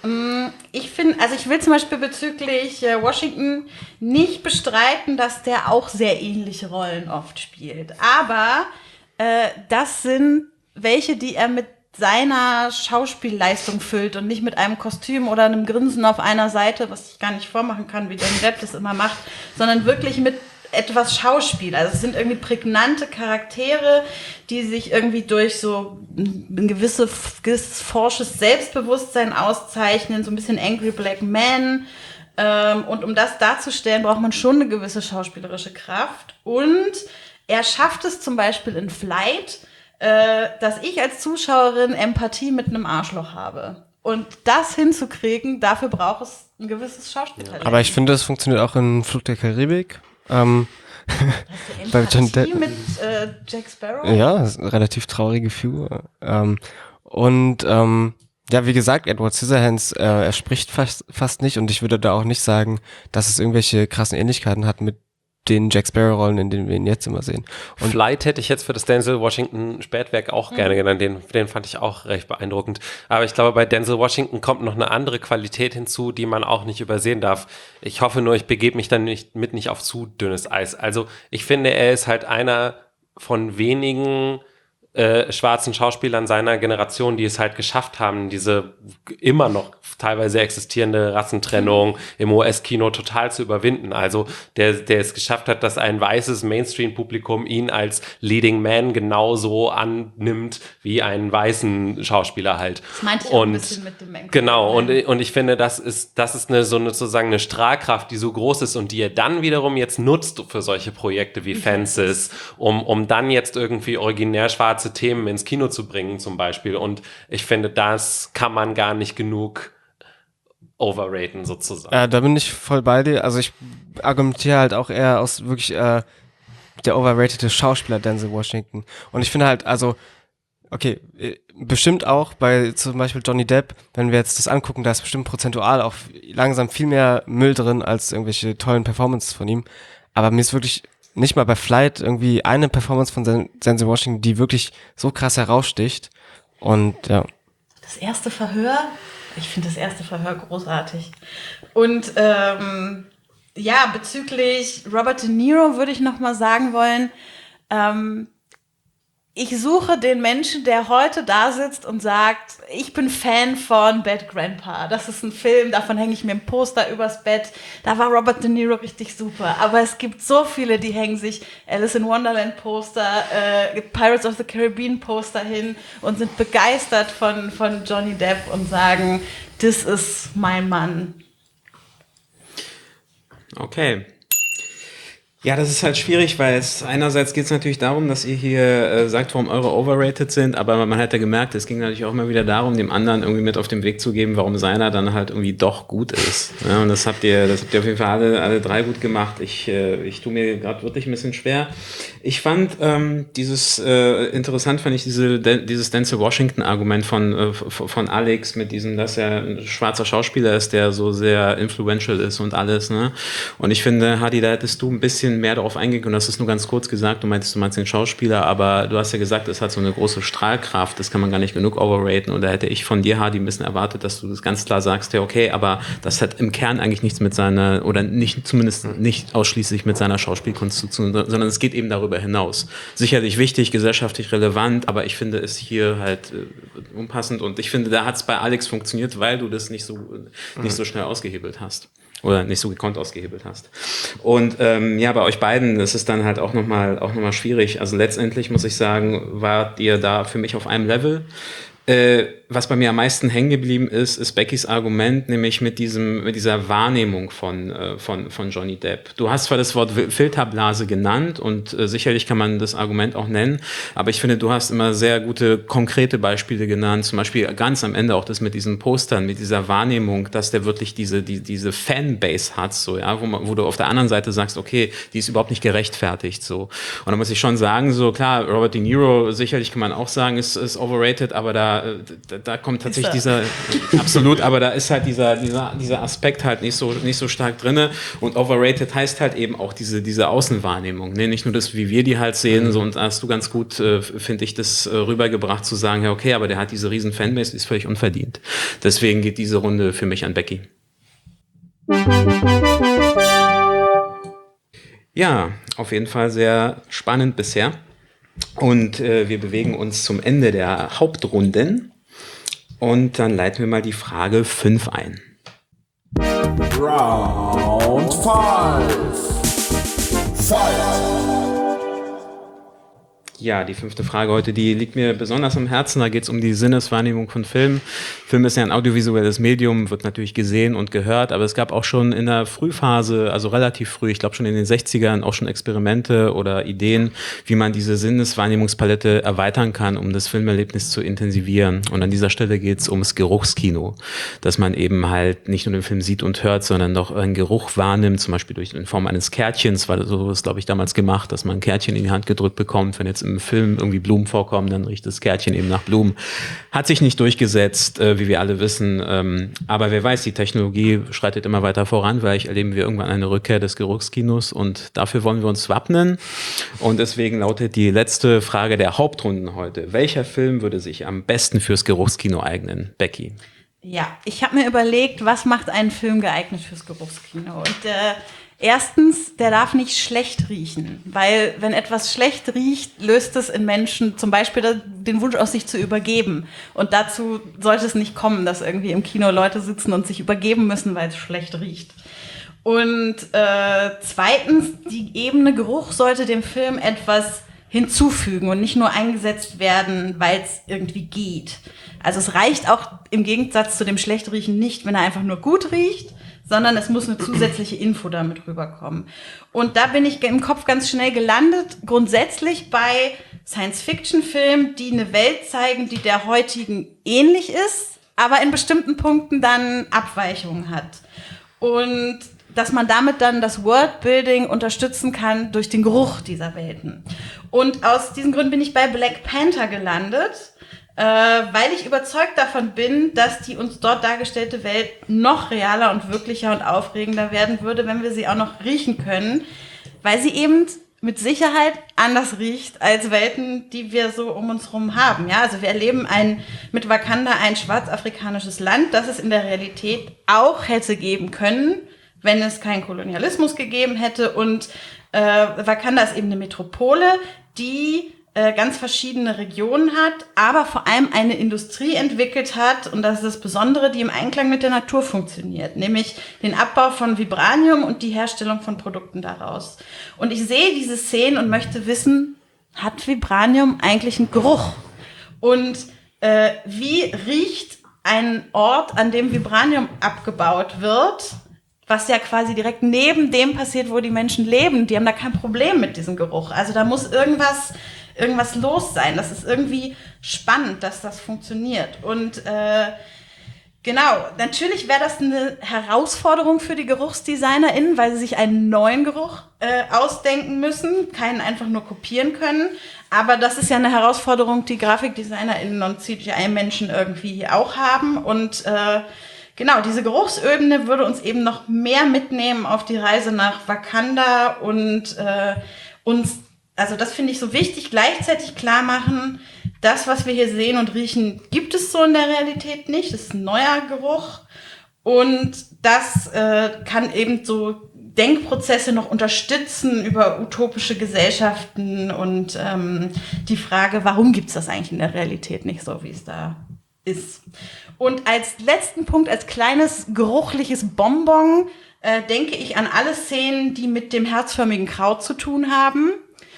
Ich finde, also ich will zum Beispiel bezüglich äh, Washington nicht bestreiten, dass der auch sehr ähnliche Rollen oft spielt. Aber äh, das sind welche, die er mit seiner Schauspielleistung füllt und nicht mit einem Kostüm oder einem Grinsen auf einer Seite, was ich gar nicht vormachen kann, wie Johnny Depp das immer macht, sondern wirklich mit etwas Schauspiel. Also es sind irgendwie prägnante Charaktere, die sich irgendwie durch so ein gewisses, gewisses forsches Selbstbewusstsein auszeichnen, so ein bisschen Angry Black Man. Ähm, und um das darzustellen, braucht man schon eine gewisse schauspielerische Kraft. Und er schafft es zum Beispiel in Flight, äh, dass ich als Zuschauerin Empathie mit einem Arschloch habe. Und das hinzukriegen, dafür braucht es ein gewisses Schauspieltalent. Aber ich finde, das funktioniert auch in Flug der Karibik. Ähm, bei John Depp mit äh, Jack Sparrow? Ja, das ist eine relativ traurige Figur. Ähm, und ähm, ja, wie gesagt, Edward Scissorhands, äh, er spricht fast, fast nicht und ich würde da auch nicht sagen, dass es irgendwelche krassen Ähnlichkeiten hat mit den Jack Sparrow-Rollen, in denen wir ihn jetzt immer sehen. Und Flight hätte ich jetzt für das Denzel Washington Spätwerk auch mhm. gerne genannt, den, den fand ich auch recht beeindruckend. Aber ich glaube, bei Denzel Washington kommt noch eine andere Qualität hinzu, die man auch nicht übersehen darf. Ich hoffe nur, ich begebe mich dann nicht mit nicht auf zu dünnes Eis. Also ich finde, er ist halt einer von wenigen äh, schwarzen Schauspielern seiner Generation, die es halt geschafft haben, diese immer noch teilweise existierende Rassentrennung im U S-Kino total zu überwinden. Also der, der es geschafft hat, dass ein weißes Mainstream-Publikum ihn als Leading Man genauso annimmt wie einen weißen Schauspieler halt. Das meinte ich auch ein bisschen mit dem Mensch. Genau, und, und ich finde, das ist, das ist eine, so eine, sozusagen eine Strahlkraft, die so groß ist und die er dann wiederum jetzt nutzt für solche Projekte wie Fences, um, um dann jetzt irgendwie originär schwarze Themen ins Kino zu bringen zum Beispiel. Und ich finde, das kann man gar nicht genug overraten sozusagen. Ja, da bin ich voll bei dir. Also ich argumentiere halt auch eher aus wirklich äh, der overratede Schauspieler Denzel Washington. Und ich finde halt, also Okay, äh, bestimmt auch bei zum Beispiel Johnny Depp, wenn wir jetzt das angucken, da ist bestimmt prozentual auch langsam viel mehr Müll drin als irgendwelche tollen Performances von ihm. Aber mir ist wirklich nicht mal bei Flight irgendwie eine Performance von Sen- Denzel Washington, die wirklich so krass heraussticht. Und ja. Das erste Verhör, ich finde das erste Verhör großartig. Und ähm, ja, bezüglich Robert De Niro würde ich noch mal sagen wollen, ähm, ich suche den Menschen, der heute da sitzt und sagt, ich bin Fan von Bad Grandpa. Das ist ein Film, davon hänge ich mir ein Poster übers Bett. Da war Robert De Niro richtig super. Aber es gibt so viele, die hängen sich Alice in Wonderland Poster, äh, Pirates of the Caribbean Poster hin und sind begeistert von, von Johnny Depp und sagen, das ist mein Mann. Okay. Ja, das ist halt schwierig, weil es einerseits geht es natürlich darum, dass ihr hier äh, sagt, warum eure overrated sind, aber man hat ja gemerkt, es ging natürlich auch immer wieder darum, dem anderen irgendwie mit auf den Weg zu geben, warum seiner dann halt irgendwie doch gut ist. Ja, und das habt ihr, das habt ihr auf jeden Fall alle, alle drei gut gemacht. Ich, äh, ich tue mir gerade wirklich ein bisschen schwer. Ich fand ähm, dieses äh, interessant, fand ich diese de, dieses Denzel Washington Argument von äh, von Alex mit diesem, dass er ein schwarzer Schauspieler ist, der so sehr influential ist und alles. Ne? Und ich finde, Hadi, da hättest du ein bisschen mehr darauf eingehen können. Du hast es nur ganz kurz gesagt, du meintest, du meinst den Schauspieler, aber du hast ja gesagt, es hat so eine große Strahlkraft, das kann man gar nicht genug overraten und da hätte ich von dir, Hadi, ein bisschen erwartet, dass du das ganz klar sagst, ja okay, aber das hat im Kern eigentlich nichts mit seiner, oder nicht, zumindest nicht ausschließlich mit seiner Schauspielkunst zu tun, sondern es geht eben darüber hinaus. Sicherlich wichtig, gesellschaftlich relevant, aber ich finde es hier halt äh, unpassend und ich finde, da hat es bei Alex funktioniert, weil du das nicht so, nicht so schnell ausgehebelt hast. Oder nicht so gekonnt ausgehebelt hast. Und ähm, ja, bei euch beiden, das ist dann halt auch nochmal auch noch mal schwierig. Also letztendlich muss ich sagen, wart ihr da für mich auf einem Level. Äh, was bei mir am meisten hängen geblieben ist, ist Beckys Argument, nämlich mit diesem, mit dieser Wahrnehmung von, äh, von, von Johnny Depp. Du hast zwar das Wort Filterblase genannt und äh, sicherlich kann man das Argument auch nennen, aber ich finde, du hast immer sehr gute, konkrete Beispiele genannt, zum Beispiel ganz am Ende auch das mit diesen Postern, mit dieser Wahrnehmung, dass der wirklich diese, die, diese Fanbase hat, so, ja, wo, man, wo du auf der anderen Seite sagst, okay, die ist überhaupt nicht gerechtfertigt, so. Und da muss ich schon sagen, so, klar, Robert De Niro, sicherlich kann man auch sagen, ist, ist overrated, aber da, da, da kommt tatsächlich dieser, absolut, aber da ist halt dieser, dieser, dieser Aspekt halt nicht so, nicht so stark drinne und overrated heißt halt eben auch diese, diese Außenwahrnehmung, ne? Nicht nur das, wie wir die halt sehen, so, und da hast du ganz gut, äh, finde ich, das äh, rübergebracht zu sagen, ja okay, aber der hat diese riesen Fanbase, die ist völlig unverdient. Deswegen geht diese Runde für mich an Becky. Ja, auf jeden Fall sehr spannend bisher. Und äh, wir bewegen uns zum Ende der Hauptrunden. Und dann leiten wir mal die Frage fünf ein. Round five. Fight. Ja, die fünfte Frage heute, die liegt mir besonders am Herzen. Da geht es um die Sinneswahrnehmung von Film. Film ist ja ein audiovisuelles Medium, wird natürlich gesehen und gehört, aber es gab auch schon in der Frühphase, also relativ früh, ich glaube schon in den sechzigern, auch schon Experimente oder Ideen, wie man diese Sinneswahrnehmungspalette erweitern kann, um das Filmerlebnis zu intensivieren. Und an dieser Stelle geht es ums Geruchskino, dass man eben halt nicht nur den Film sieht und hört, sondern doch einen Geruch wahrnimmt, zum Beispiel durch in Form eines Kärtchens, weil so ist, glaube ich, damals gemacht, dass man ein Kärtchen in die Hand gedrückt bekommt, wenn jetzt im Film irgendwie Blumen vorkommen, dann riecht das Kärtchen eben nach Blumen. Hat sich nicht durchgesetzt, äh, wie wir alle wissen, ähm, aber wer weiß, die Technologie schreitet immer weiter voran, vielleicht erleben wir irgendwann eine Rückkehr des Geruchskinos und dafür wollen wir uns wappnen und deswegen lautet die letzte Frage der Hauptrunden heute. Welcher Film würde sich am besten fürs Geruchskino eignen? Becky? Ja, ich habe mir überlegt, was macht einen Film geeignet fürs Geruchskino? Und äh, erstens, der darf nicht schlecht riechen, weil wenn etwas schlecht riecht, löst es in Menschen zum Beispiel den Wunsch aus, sich zu übergeben. Und dazu sollte es nicht kommen, dass irgendwie im Kino Leute sitzen und sich übergeben müssen, weil es schlecht riecht. Und äh, zweitens, die Ebene Geruch sollte dem Film etwas hinzufügen und nicht nur eingesetzt werden, weil es irgendwie geht. Also es reicht auch im Gegensatz zu dem schlecht riechen nicht, wenn er einfach nur gut riecht, sondern es muss eine zusätzliche Info damit rüberkommen. Und da bin ich im Kopf ganz schnell gelandet, grundsätzlich bei Science-Fiction-Filmen, die eine Welt zeigen, die der heutigen ähnlich ist, aber in bestimmten Punkten dann Abweichungen hat. Und dass man damit dann das Worldbuilding unterstützen kann durch den Geruch dieser Welten. Und aus diesen Gründen bin ich bei Black Panther gelandet. äh, weil ich überzeugt davon bin, dass die uns dort dargestellte Welt noch realer und wirklicher und aufregender werden würde, wenn wir sie auch noch riechen können, weil sie eben mit Sicherheit anders riecht als Welten, die wir so um uns herum haben. Ja, also wir erleben ein, mit Wakanda ein schwarzafrikanisches Land, das es in der Realität auch hätte geben können, wenn es keinen Kolonialismus gegeben hätte. Und äh, Wakanda ist eben eine Metropole, die äh, ganz verschiedene Regionen hat, aber vor allem eine Industrie entwickelt hat, und das ist das Besondere, die im Einklang mit der Natur funktioniert, nämlich den Abbau von Vibranium und die Herstellung von Produkten daraus. Und ich sehe diese Szenen und möchte wissen, hat Vibranium eigentlich einen Geruch? Und äh, wie riecht ein Ort, an dem Vibranium abgebaut wird, was ja quasi direkt neben dem passiert, wo die Menschen leben? Die haben da kein Problem mit diesem Geruch. Also da muss irgendwas irgendwas los sein. Das ist irgendwie spannend, dass das funktioniert. Und äh, genau, natürlich wäre das eine Herausforderung für die GeruchsdesignerInnen, weil sie sich einen neuen Geruch äh, ausdenken müssen, keinen einfach nur kopieren können. Aber das ist ja eine Herausforderung, die GrafikdesignerInnen und C G I-Menschen irgendwie auch haben. Und äh, genau, diese Geruchsebene würde uns eben noch mehr mitnehmen auf die Reise nach Wakanda und äh, uns, also das finde ich so wichtig, gleichzeitig klar machen, das, was wir hier sehen und riechen, gibt es so in der Realität nicht. Das ist ein neuer Geruch. Und das äh, kann eben so Denkprozesse noch unterstützen über utopische Gesellschaften und ähm, die Frage, warum gibt es das eigentlich in der Realität nicht so, wie es da ist. Und als letzten Punkt, als kleines geruchliches Bonbon, äh, denke ich an alle Szenen, die mit dem herzförmigen Kraut zu tun haben.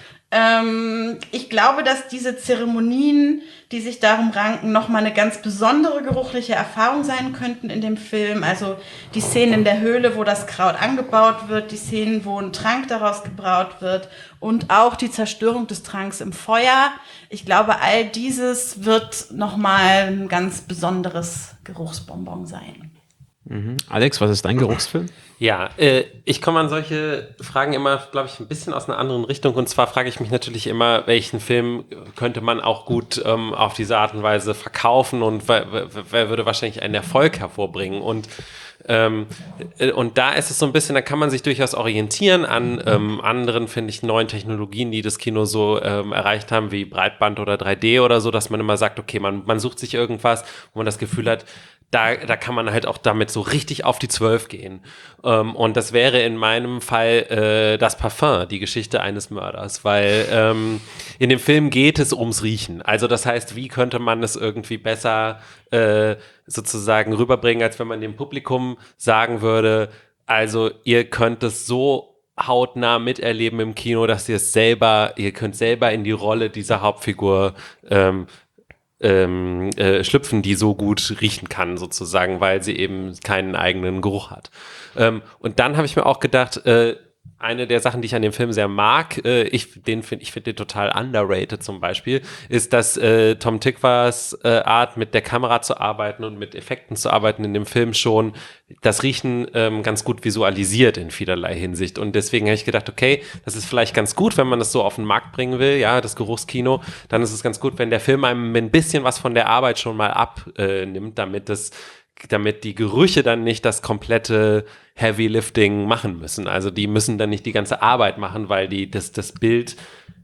Ähm, ich glaube, dass diese Zeremonien, die sich darum ranken, nochmal eine ganz besondere geruchliche Erfahrung sein könnten in dem Film. Also die Szenen in der Höhle, wo das Kraut angebaut wird, die Szenen, wo ein Trank daraus gebraut wird und auch die Zerstörung des Tranks im Feuer. Ich glaube, all dieses wird nochmal ein ganz besonderes Geruchsbonbon sein. Mhm. Alex, was ist dein Geruchsfilm? Ja, äh, ich komme an solche Fragen immer, glaube ich, ein bisschen aus einer anderen Richtung. Und zwar frage ich mich natürlich immer, welchen Film könnte man auch gut ähm, auf diese Art und Weise verkaufen und wer, wer würde wahrscheinlich einen Erfolg hervorbringen. Und Ähm, und da ist es so ein bisschen, da kann man sich durchaus orientieren an ähm, anderen, finde ich, neuen Technologien, die das Kino so ähm, erreicht haben, wie Breitband oder drei D oder so, dass man immer sagt, okay, man, man sucht sich irgendwas, wo man das Gefühl hat, da, da kann man halt auch damit so richtig auf die Zwölf gehen. Ähm, und das wäre in meinem Fall äh, das Parfum, die Geschichte eines Mörders, weil ähm, in dem Film geht es ums Riechen. Also das heißt, wie könnte man es irgendwie besser äh, sozusagen rüberbringen, als wenn man dem Publikum sagen würde, also ihr könnt es so hautnah miterleben im Kino, dass ihr es selber, ihr könnt selber in die Rolle dieser Hauptfigur ähm, ähm, äh, schlüpfen, die so gut riechen kann sozusagen, weil sie eben keinen eigenen Geruch hat. Ähm, und dann habe ich mir auch gedacht, äh, eine der Sachen, die ich an dem Film sehr mag, äh, ich den finde ich finde den total underrated zum Beispiel, ist, dass äh, Tom Tykwer äh, Art, mit der Kamera zu arbeiten und mit Effekten zu arbeiten in dem Film schon das Riechen ähm, ganz gut visualisiert in vielerlei Hinsicht. Und deswegen habe ich gedacht, okay, das ist vielleicht ganz gut, wenn man das so auf den Markt bringen will, ja, das Geruchskino, dann ist es ganz gut, wenn der Film einem ein bisschen was von der Arbeit schon mal abnimmt, damit das damit die Gerüche dann nicht das komplette Heavy Lifting machen müssen. Also die müssen dann nicht die ganze Arbeit machen, weil die, das, das Bild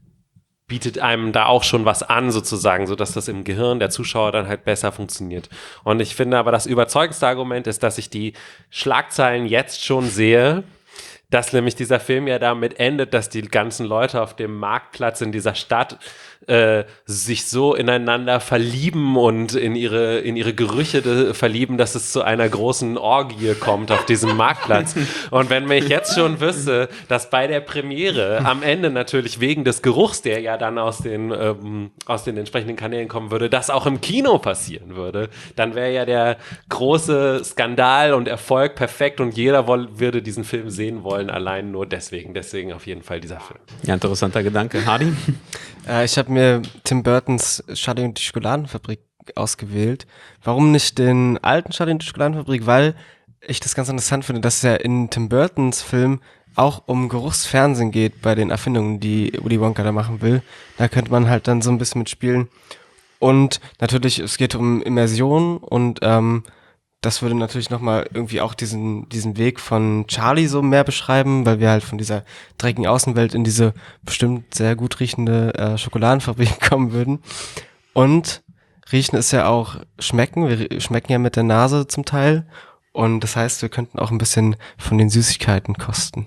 bietet einem da auch schon was an sozusagen, sodass das im Gehirn der Zuschauer dann halt besser funktioniert. Und ich finde aber, das überzeugendste Argument ist, dass ich die Schlagzeilen jetzt schon sehe, dass nämlich dieser Film ja damit endet, dass die ganzen Leute auf dem Marktplatz in dieser Stadt äh, sich so ineinander verlieben und in ihre, in ihre Gerüche de, verlieben, dass es zu einer großen Orgie kommt auf diesem Marktplatz. Und wenn ich jetzt schon wüsste, dass bei der Premiere am Ende natürlich wegen des Geruchs, der ja dann aus den, ähm, aus den entsprechenden Kanälen kommen würde, das auch im Kino passieren würde, dann wäre ja der große Skandal und Erfolg perfekt und jeder woll, würde diesen Film sehen wollen, allein nur deswegen. Deswegen auf jeden Fall dieser Film. Ja, interessanter Gedanke. Hardy? Äh, ich habe mir Tim Burtons Charlie und die Schokoladenfabrik ausgewählt. Warum nicht den alten Charlie und die Schokoladenfabrik? Weil ich das ganz interessant finde, dass es ja in Tim Burtons Film auch um Geruchsfernsehen geht bei den Erfindungen, die Willy Wonka da machen will. Da könnte man halt dann so ein bisschen mitspielen. Und natürlich, es geht um Immersion und ähm, das würde natürlich nochmal irgendwie auch diesen diesen Weg von Charlie so mehr beschreiben, weil wir halt von dieser dreckigen Außenwelt in diese bestimmt sehr gut riechende äh, Schokoladenfabrik kommen würden. Und riechen ist ja auch schmecken. Wir rie- schmecken ja mit der Nase zum Teil. Und das heißt, wir könnten auch ein bisschen von den Süßigkeiten kosten.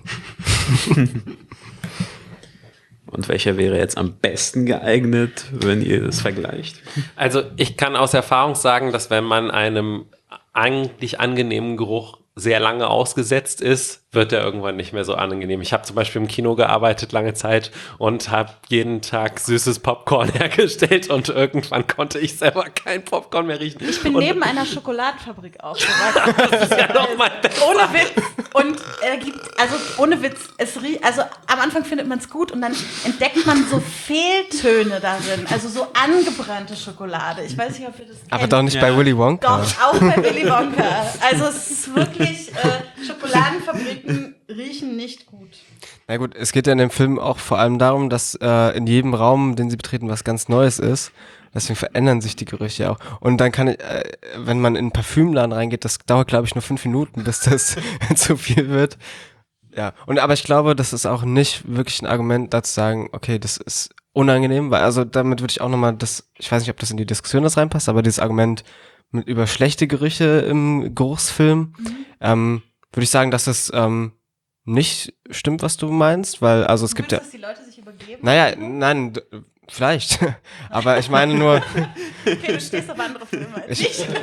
Und welcher wäre jetzt am besten geeignet, wenn ihr das vergleicht? Also ich kann aus Erfahrung sagen, dass wenn man einem eigentlich angenehmen Geruch sehr lange ausgesetzt ist, wird er irgendwann nicht mehr so angenehm. Ich habe zum Beispiel im Kino gearbeitet lange Zeit und habe jeden Tag süßes Popcorn hergestellt und irgendwann konnte ich selber kein Popcorn mehr riechen. Ich bin und neben einer Schokoladenfabrik aufgewachsen. das ist ja noch mal besser. Ohne Witz. Und er gibt, also ohne Witz, es rie, also am Anfang findet man es gut und dann entdeckt man so Fehltöne darin, also so angebrannte Schokolade. Ich weiß nicht, ob ihr das kennt. Aber doch nicht Ja. bei Willy Wonka. Doch, auch bei Willy Wonka. Also es ist wirklich, äh, Schokoladenfabriken riechen nicht gut. Na gut, es geht ja in dem Film auch vor allem darum, dass äh, in jedem Raum, den sie betreten, was ganz Neues ist. Deswegen verändern sich die Gerüche auch. Und dann kann ich, äh, wenn man in einen Parfümladen reingeht, das dauert, glaube ich, nur fünf Minuten, bis das zu viel wird. Ja, und aber ich glaube, das ist auch nicht wirklich ein Argument, da zu sagen, okay, das ist unangenehm, weil also damit würde ich auch nochmal das, ich weiß nicht, ob das in die Diskussion das reinpasst, aber dieses Argument mit über schlechte Gerüche im Geruchsfilm, Mhm. ähm, würde ich sagen, dass es ähm, nicht stimmt, was du meinst, weil also es Du gibt ja, willst, dass die Leute sich übergeben? naja, nein, d- vielleicht, aber ich meine nur, Okay, du stehst auf andere Filme als Ich- ich.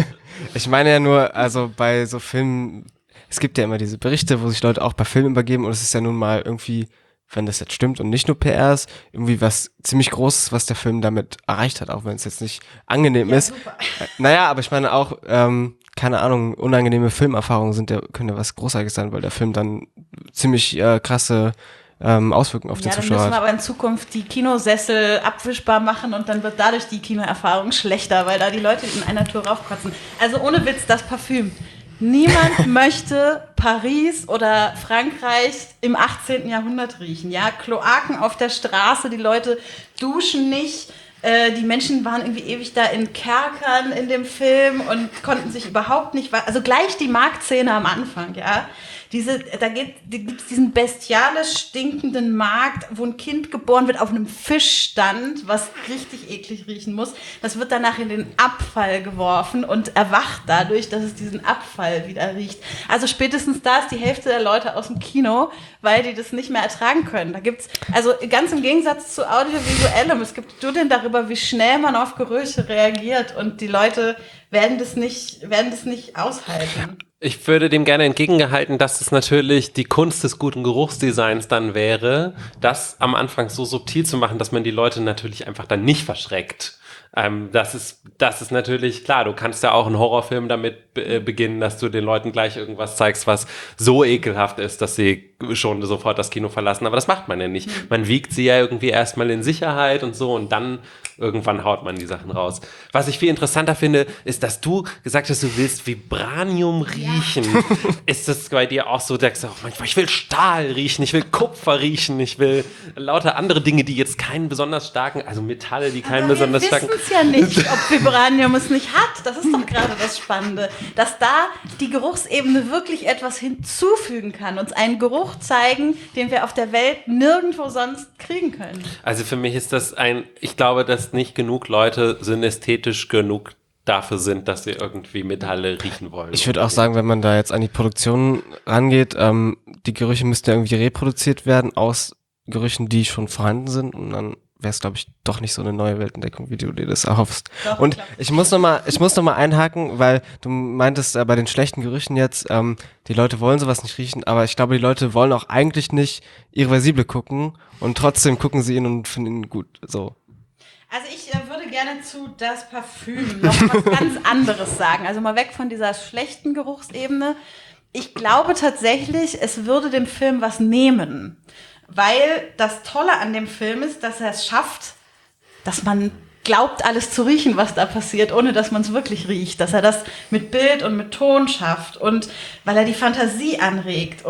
ich meine ja nur, also bei so Filmen, es gibt ja immer diese Berichte, wo sich Leute auch bei Filmen übergeben und es ist ja nun mal irgendwie, wenn das jetzt stimmt und nicht nur P R ist, irgendwie was ziemlich Großes, was der Film damit erreicht hat, auch wenn es jetzt nicht angenehm Ja, ist. super. Äh, Naja, aber ich meine auch, ähm, keine Ahnung, unangenehme Filmerfahrungen sind ja, können ja was Großartiges sein, weil der Film dann ziemlich äh, krasse ähm, Auswirkungen auf Ja, den dann Zuschauer müssen wir hat. aber in Zukunft die Kinosessel abwischbar machen und dann wird dadurch die Kinoerfahrung schlechter, weil da die Leute in einer Tour raufkotzen. Also ohne Witz, das Parfüm. Niemand möchte Paris oder Frankreich im achtzehnten Jahrhundert riechen. Ja, Kloaken auf der Straße, die Leute duschen nicht. Äh, die Menschen waren irgendwie ewig da in Kerkern in dem Film und konnten sich überhaupt nicht, wa- also gleich die Marktszene am Anfang, ja. Diese, da geht, gibt es diesen bestialisch stinkenden Markt, wo ein Kind geboren wird auf einem Fischstand, was richtig eklig riechen muss. Das wird danach in den Abfall geworfen und erwacht dadurch, dass es diesen Abfall wieder riecht. Also spätestens da ist die Hälfte der Leute aus dem Kino, weil die das nicht mehr ertragen können. Da gibt's, also ganz im Gegensatz zu Audiovisuellem, es gibt Studien darüber, wie schnell man auf Gerüche reagiert und die Leute werden das nicht, werden das nicht aushalten. Ich würde dem gerne entgegengehalten, dass es natürlich die Kunst des guten Geruchsdesigns dann wäre, das am Anfang so subtil zu machen, dass man die Leute natürlich einfach dann nicht verschreckt. Ähm, das ist, das ist natürlich klar. Du kannst ja auch einen Horrorfilm damit be- äh, beginnen, dass du den Leuten gleich irgendwas zeigst, was so ekelhaft ist, dass sie schon sofort das Kino verlassen. Aber das macht man ja nicht. Man wiegt sie ja irgendwie erstmal in Sicherheit und so und dann irgendwann haut man die Sachen raus. Was ich viel interessanter finde, ist, dass du gesagt hast, du willst Vibranium riechen. Ist das bei dir auch so, dass du auch manchmal, ich will Stahl riechen, ich will Kupfer riechen, ich will lauter andere Dinge, die jetzt keinen besonders starken, also Metalle, die keinen Aber besonders wir starken... wissen es ja nicht, ob Vibranium es nicht hat. Das ist doch gerade das Spannende, dass da die Geruchsebene wirklich etwas hinzufügen kann, uns einen Geruch zeigen, den wir auf der Welt nirgendwo sonst kriegen können. Also für mich ist das ein, ich glaube, dass nicht genug Leute synästhetisch genug dafür sind, dass sie irgendwie Metalle riechen wollen. Ich würde auch sagen, wenn man da jetzt an die Produktion rangeht, ähm, die Gerüche müssten ja irgendwie reproduziert werden aus Gerüchen, die schon vorhanden sind und dann wäre es, glaube ich, doch nicht so eine neue Weltentdeckung, wie du dir das erhoffst. Doch, Und klar. ich muss noch mal, ich muss noch mal einhaken, weil du meintest äh, bei den schlechten Gerüchen jetzt, ähm, die Leute wollen sowas nicht riechen, aber ich glaube, die Leute wollen auch eigentlich nicht Irreversible gucken und trotzdem gucken sie ihn und finden ihn gut. So. Also ich äh, würde gerne zu Das Parfüm noch was ganz anderes sagen. Also mal weg von dieser schlechten Geruchsebene. Ich glaube tatsächlich, es würde dem Film was nehmen. Weil das Tolle an dem Film ist, dass er es schafft, dass man glaubt, alles zu riechen, was da passiert, ohne dass man es wirklich riecht. Dass er das mit Bild und mit Ton schafft und weil er die Fantasie anregt. Und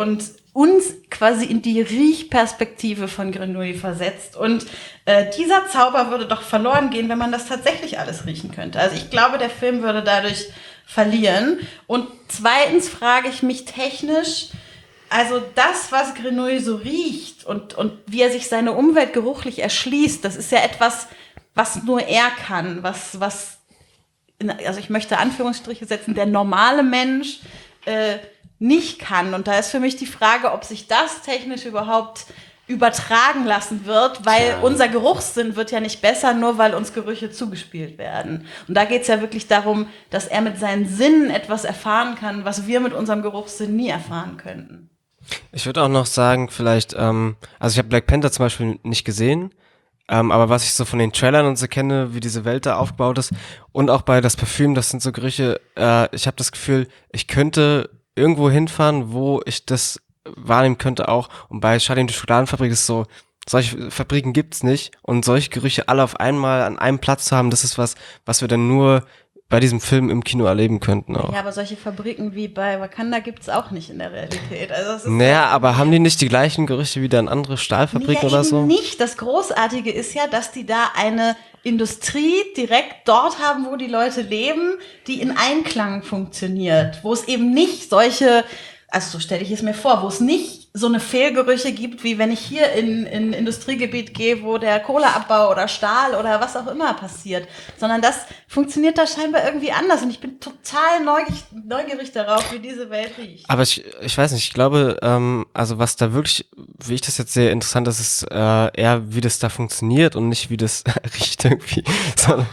uns quasi in die Riechperspektive von Grenouille versetzt. Und äh, dieser Zauber würde doch verloren gehen, wenn man das tatsächlich alles riechen könnte. Also ich glaube, der Film würde dadurch verlieren. Und zweitens frage ich mich technisch, also das, was Grenouille so riecht und, und wie er sich seine Umwelt geruchlich erschließt, das ist ja etwas, was nur er kann, was, was also ich möchte Anführungsstriche setzen, der normale Mensch äh, nicht kann. Und da ist für mich die Frage, ob sich das technisch überhaupt übertragen lassen wird, weil ja. unser Geruchssinn wird ja nicht besser, nur weil uns Gerüche zugespielt werden. Und da geht es ja wirklich darum, dass er mit seinen Sinnen etwas erfahren kann, was wir mit unserem Geruchssinn nie erfahren könnten. Ich würde auch noch sagen, vielleicht, ähm, also ich habe Black Panther zum Beispiel nicht gesehen, ähm, aber was ich so von den Trailern und so kenne, wie diese Welt da aufgebaut ist und auch bei das Parfüm, das sind so Gerüche, äh, ich habe das Gefühl, ich könnte irgendwo hinfahren, wo ich das wahrnehmen könnte auch. Und bei Charlie und die Schokoladenfabrik ist so, solche Fabriken gibt's nicht und solche Gerüche alle auf einmal an einem Platz zu haben, das ist was, was wir dann nur bei diesem Film im Kino erleben könnten auch. Ja, aber solche Fabriken wie bei Wakanda gibt's auch nicht in der Realität. Also es ist naja, aber haben die nicht die gleichen Gerüche wie dann andere Stahlfabriken nee, oder so? Nicht. Das Großartige ist ja, dass die da eine Industrie direkt dort haben, wo die Leute leben, die in Einklang funktioniert, wo es eben nicht solche, also so stelle ich es mir vor, wo es nicht so eine Fehlgerüche gibt, wie wenn ich hier in in Industriegebiet gehe, wo der Kohleabbau oder Stahl oder was auch immer passiert, sondern das funktioniert da scheinbar irgendwie anders und ich bin total neugierig, neugierig darauf, wie diese Welt riecht. Aber ich ich weiß nicht, ich glaube, ähm, also was da wirklich, wie ich das jetzt sehe, interessant ist, ist äh, eher, wie das da funktioniert und nicht, wie das riecht irgendwie. Sondern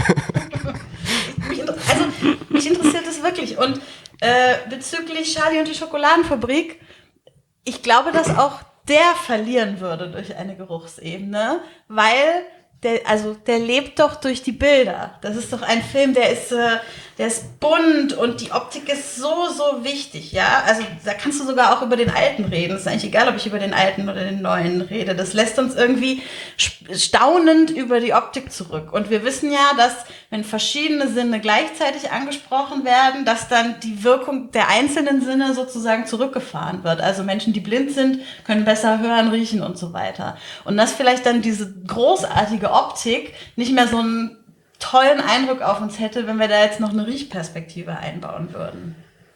mich, also mich interessiert es wirklich und äh, bezüglich Charlie und die Schokoladenfabrik, ich glaube, dass auch der verlieren würde durch eine Geruchsebene, weil der, also der lebt doch durch die Bilder. Das ist doch ein Film, der ist, äh, der ist bunt und die Optik ist so, so wichtig, ja. Also da kannst du sogar auch über den Alten reden. Es ist eigentlich egal, ob ich über den Alten oder den Neuen rede. Das lässt uns irgendwie staunend über die Optik zurück. Und wir wissen ja, dass wenn verschiedene Sinne gleichzeitig angesprochen werden, dass dann die Wirkung der einzelnen Sinne sozusagen zurückgefahren wird. Also Menschen, die blind sind, können besser hören, riechen und so weiter. Und dass vielleicht dann diese großartige Optik nicht mehr so einen tollen Eindruck auf uns hätte, wenn wir da jetzt noch eine Riechperspektive einbauen würden.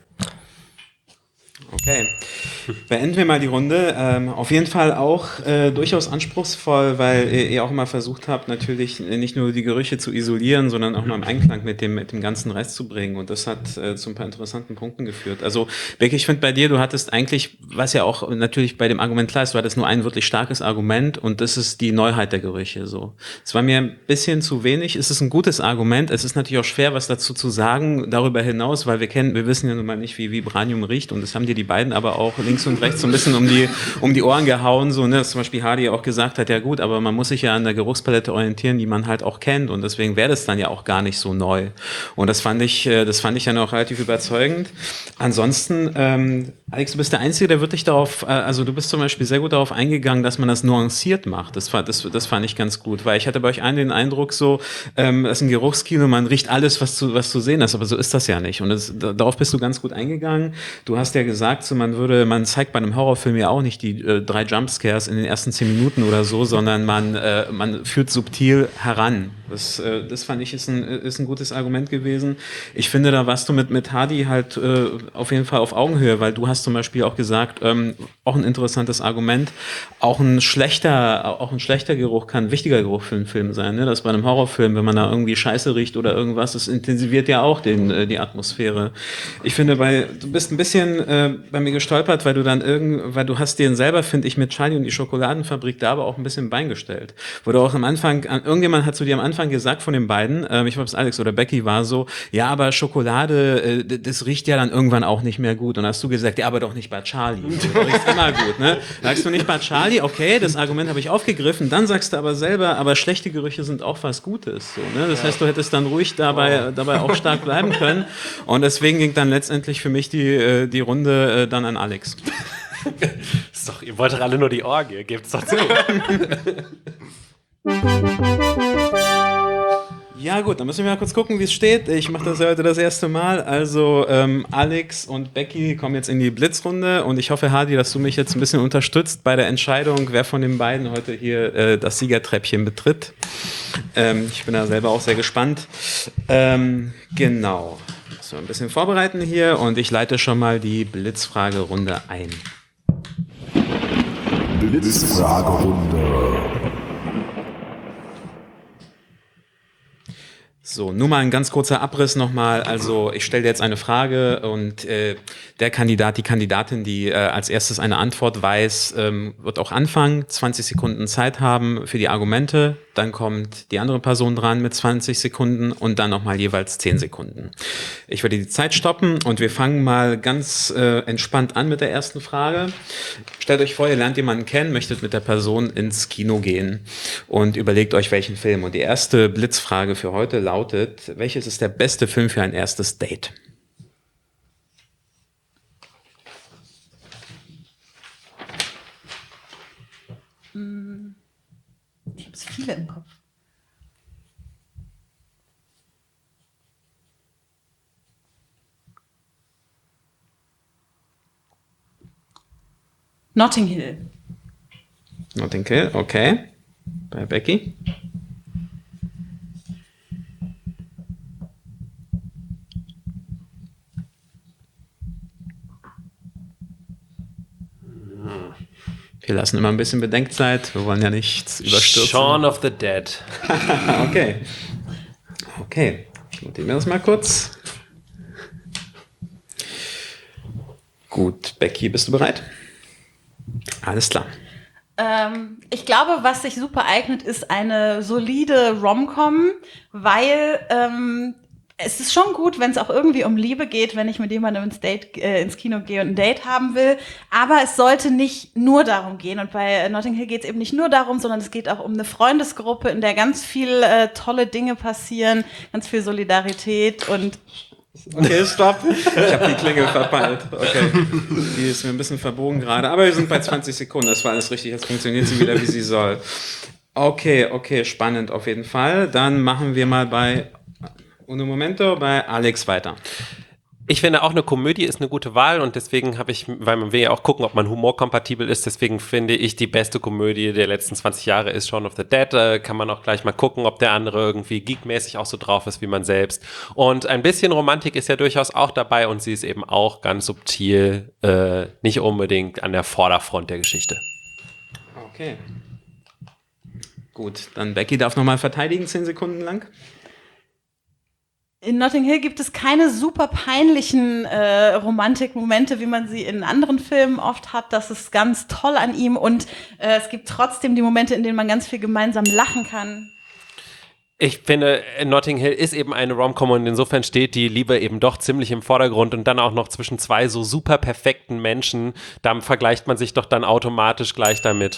Okay, beenden wir mal die Runde. Ähm, auf jeden Fall auch äh, durchaus anspruchsvoll, weil ihr, ihr auch immer versucht habt, natürlich nicht nur die Gerüche zu isolieren, sondern auch mal im Einklang mit dem, mit dem ganzen Rest zu bringen. Und das hat äh, zu ein paar interessanten Punkten geführt. Also, Becky, ich finde bei dir, du hattest eigentlich, was ja auch natürlich bei dem Argument klar ist, du hattest nur ein wirklich starkes Argument und das ist die Neuheit der Gerüche. So, es war mir ein bisschen zu wenig. Es ist ein gutes Argument. Es ist natürlich auch schwer, was dazu zu sagen, darüber hinaus, weil wir kennen, wir wissen ja nun mal nicht, wie Vibranium riecht und das haben dir die beiden aber auch links und rechts so ein bisschen um die, um die Ohren gehauen, so, ne, dass zum Beispiel Hardy auch gesagt hat, ja gut, aber man muss sich ja an der Geruchspalette orientieren, die man halt auch kennt und deswegen wäre das dann ja auch gar nicht so neu. Und das fand ich, das fand ich dann auch relativ überzeugend. Ansonsten, ähm, Alex, du bist der Einzige, der wirklich darauf, also du bist zum Beispiel sehr gut darauf eingegangen, dass man das nuanciert macht. Das, das, das fand ich ganz gut, weil ich hatte bei euch allen den Eindruck so, ähm, das ist ein Geruchskino, man riecht alles, was zu, was zu sehen ist, aber so ist das ja nicht. Und das, darauf bist du ganz gut eingegangen. Du hast ja gesagt, so man würde, man zeigt bei einem Horrorfilm ja auch nicht die äh, drei Jumpscares in den ersten zehn Minuten oder so, sondern man, äh, man führt subtil heran. Das, äh, das fand ich ist ein, ist ein gutes Argument gewesen. Ich finde, da warst du mit, mit Hardy halt äh, auf jeden Fall auf Augenhöhe, weil du hast zum Beispiel auch gesagt, ähm, auch ein interessantes Argument, auch ein schlechter, auch ein schlechter Geruch kann ein wichtiger Geruch für einen Film sein, ne? Das bei einem Horrorfilm, wenn man da irgendwie Scheiße riecht oder irgendwas, das intensiviert ja auch den, äh, die Atmosphäre. Ich finde, bei, du bist ein bisschen äh, bei mir gestolpert, weil du dann irgend, weil du hast den selber, finde ich, mit Charlie und die Schokoladenfabrik da aber auch ein bisschen Bein gestellt. Wo du auch am Anfang, irgendjemand hat zu dir am Anfang gesagt von den beiden, ähm, ich glaube es Alex oder Becky war so, ja, aber Schokolade, äh, das riecht ja dann irgendwann auch nicht mehr gut. Und hast du gesagt, ja, aber doch nicht bei Charlie. Das riecht immer gut, ne? Sagst du nicht bei Charlie, okay, das Argument habe ich aufgegriffen, dann sagst du aber selber, aber schlechte Gerüche sind auch was Gutes. So, ne? Das heißt, du hättest dann ruhig dabei, dabei auch stark bleiben können. Und deswegen ging dann letztendlich für mich die, die Runde äh, dann an Alex. Ist doch, ihr wollt doch alle nur die Orgie, gebt's doch zu. Ja gut, dann müssen wir mal kurz gucken, wie es steht. Ich mache das ja heute das erste Mal. Also ähm, Alex und Becky kommen jetzt in die Blitzrunde und ich hoffe, Hadi, dass du mich jetzt ein bisschen unterstützt bei der Entscheidung, wer von den beiden heute hier äh, das Siegertreppchen betritt. Ähm, ich bin da selber auch sehr gespannt. Ähm, genau. So, ein bisschen vorbereiten hier und ich leite schon mal die Blitzfragerunde ein. Blitzfragerunde. So, nur mal ein ganz kurzer Abriss nochmal. Also ich stelle dir jetzt eine Frage und äh, der Kandidat, die Kandidatin, die äh, als erstes eine Antwort weiß, ähm, wird auch anfangen, zwanzig Sekunden Zeit haben für die Argumente. Dann kommt die andere Person dran mit zwanzig Sekunden und dann nochmal jeweils zehn Sekunden. Ich werde die Zeit stoppen und wir fangen mal ganz äh, entspannt an mit der ersten Frage. Stellt euch vor, ihr lernt jemanden kennen, möchtet mit der Person ins Kino gehen und überlegt euch, welchen Film. Und die erste Blitzfrage für heute lautet, welches ist der beste Film für ein erstes Date? Ich habe viele im Kopf. Notting Hill. Notting Hill, okay. Bei Becky? Wir lassen immer ein bisschen Bedenkzeit. Wir wollen ja nichts überstürzen. Shaun of the Dead. Okay. Okay. Ich notiere mir das mal kurz. Gut, Becky, bist du bereit? Alles klar. Ähm, ich glaube, was sich super eignet, ist eine solide Rom-Com, weil ähm, es ist schon gut, wenn es auch irgendwie um Liebe geht, wenn ich mit jemandem ins, Date, äh, ins Kino gehe und ein Date haben will. Aber es sollte nicht nur darum gehen. Und bei Notting Hill geht es eben nicht nur darum, sondern es geht auch um eine Freundesgruppe, in der ganz viel äh, tolle Dinge passieren, ganz viel Solidarität und Okay, stopp. Ich habe die Klinge verpeilt. Okay. Die ist mir ein bisschen verbogen gerade. Aber wir sind bei zwanzig Sekunden. Das war alles richtig. Jetzt funktioniert sie wieder, wie sie soll. Okay, okay, spannend auf jeden Fall. Dann machen wir mal bei Uno Momento bei Alex weiter. Ich finde auch eine Komödie ist eine gute Wahl und deswegen habe ich, weil man will ja auch gucken, ob man humorkompatibel ist, deswegen finde ich, die beste Komödie der letzten zwanzig Jahre ist Shaun of the Dead. Da kann man auch gleich mal gucken, ob der andere irgendwie geekmäßig auch so drauf ist wie man selbst. Und ein bisschen Romantik ist ja durchaus auch dabei und sie ist eben auch ganz subtil, äh, nicht unbedingt an der Vorderfront der Geschichte. Okay. Gut, dann Becky darf nochmal verteidigen, zehn Sekunden lang. in Notting Hill gibt es keine super peinlichen äh, Romantikmomente, wie man sie in anderen Filmen oft hat. Das ist ganz toll an ihm und äh, es gibt trotzdem die Momente, in denen man ganz viel gemeinsam lachen kann. Ich finde, Notting Hill ist eben eine Rom-Com und insofern steht die Liebe eben doch ziemlich im Vordergrund und dann auch noch zwischen zwei so super perfekten Menschen. Da vergleicht man sich doch dann automatisch gleich damit.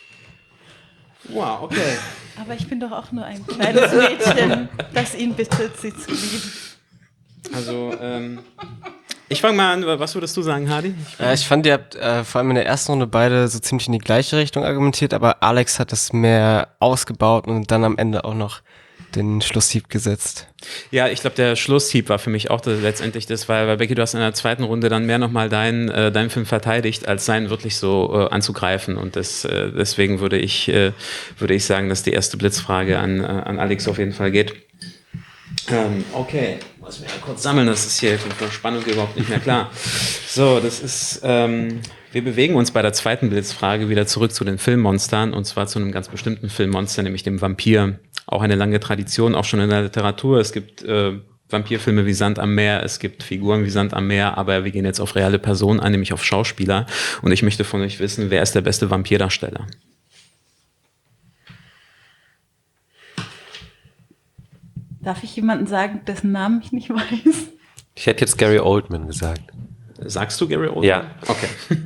Wow, okay. Aber ich bin doch auch nur ein kleines Mädchen, das ihn bittet, sie zu lieben. Also, ähm, ich fange mal an. Was würdest du sagen, Hadi? Ich, Äh, ich fand, ihr habt äh, vor allem in der ersten Runde beide so ziemlich in die gleiche Richtung argumentiert, aber Alex hat das mehr ausgebaut und dann am Ende auch noch den Schlusshieb gesetzt. Ja, ich glaube, der Schlusshieb war für mich auch das, letztendlich das, weil, weil Becky, du hast in der zweiten Runde dann mehr nochmal deinen, äh, deinen Film verteidigt, als seinen wirklich so äh, anzugreifen. Und das, äh, deswegen würde ich, äh, würde ich sagen, dass die erste Blitzfrage an, äh, an Alex auf jeden Fall geht. Ähm, okay, muss mir ja kurz sammeln, das ist hier von Spannung überhaupt nicht mehr klar. So, das ist, ähm, wir bewegen uns bei der zweiten Blitzfrage wieder zurück zu den Filmmonstern und zwar zu einem ganz bestimmten Filmmonster, nämlich dem Vampir. Auch eine lange Tradition, auch schon in der Literatur. Es gibt äh, Vampirfilme wie Sand am Meer, es gibt Figuren wie Sand am Meer, aber wir gehen jetzt auf reale Personen ein, nämlich auf Schauspieler. Und ich möchte von euch wissen, wer ist der beste Vampirdarsteller? Darf ich jemanden sagen, dessen Namen ich nicht weiß? Ich hätte jetzt Gary Oldman gesagt. Sagst du Gary Oldman? Ja. Okay.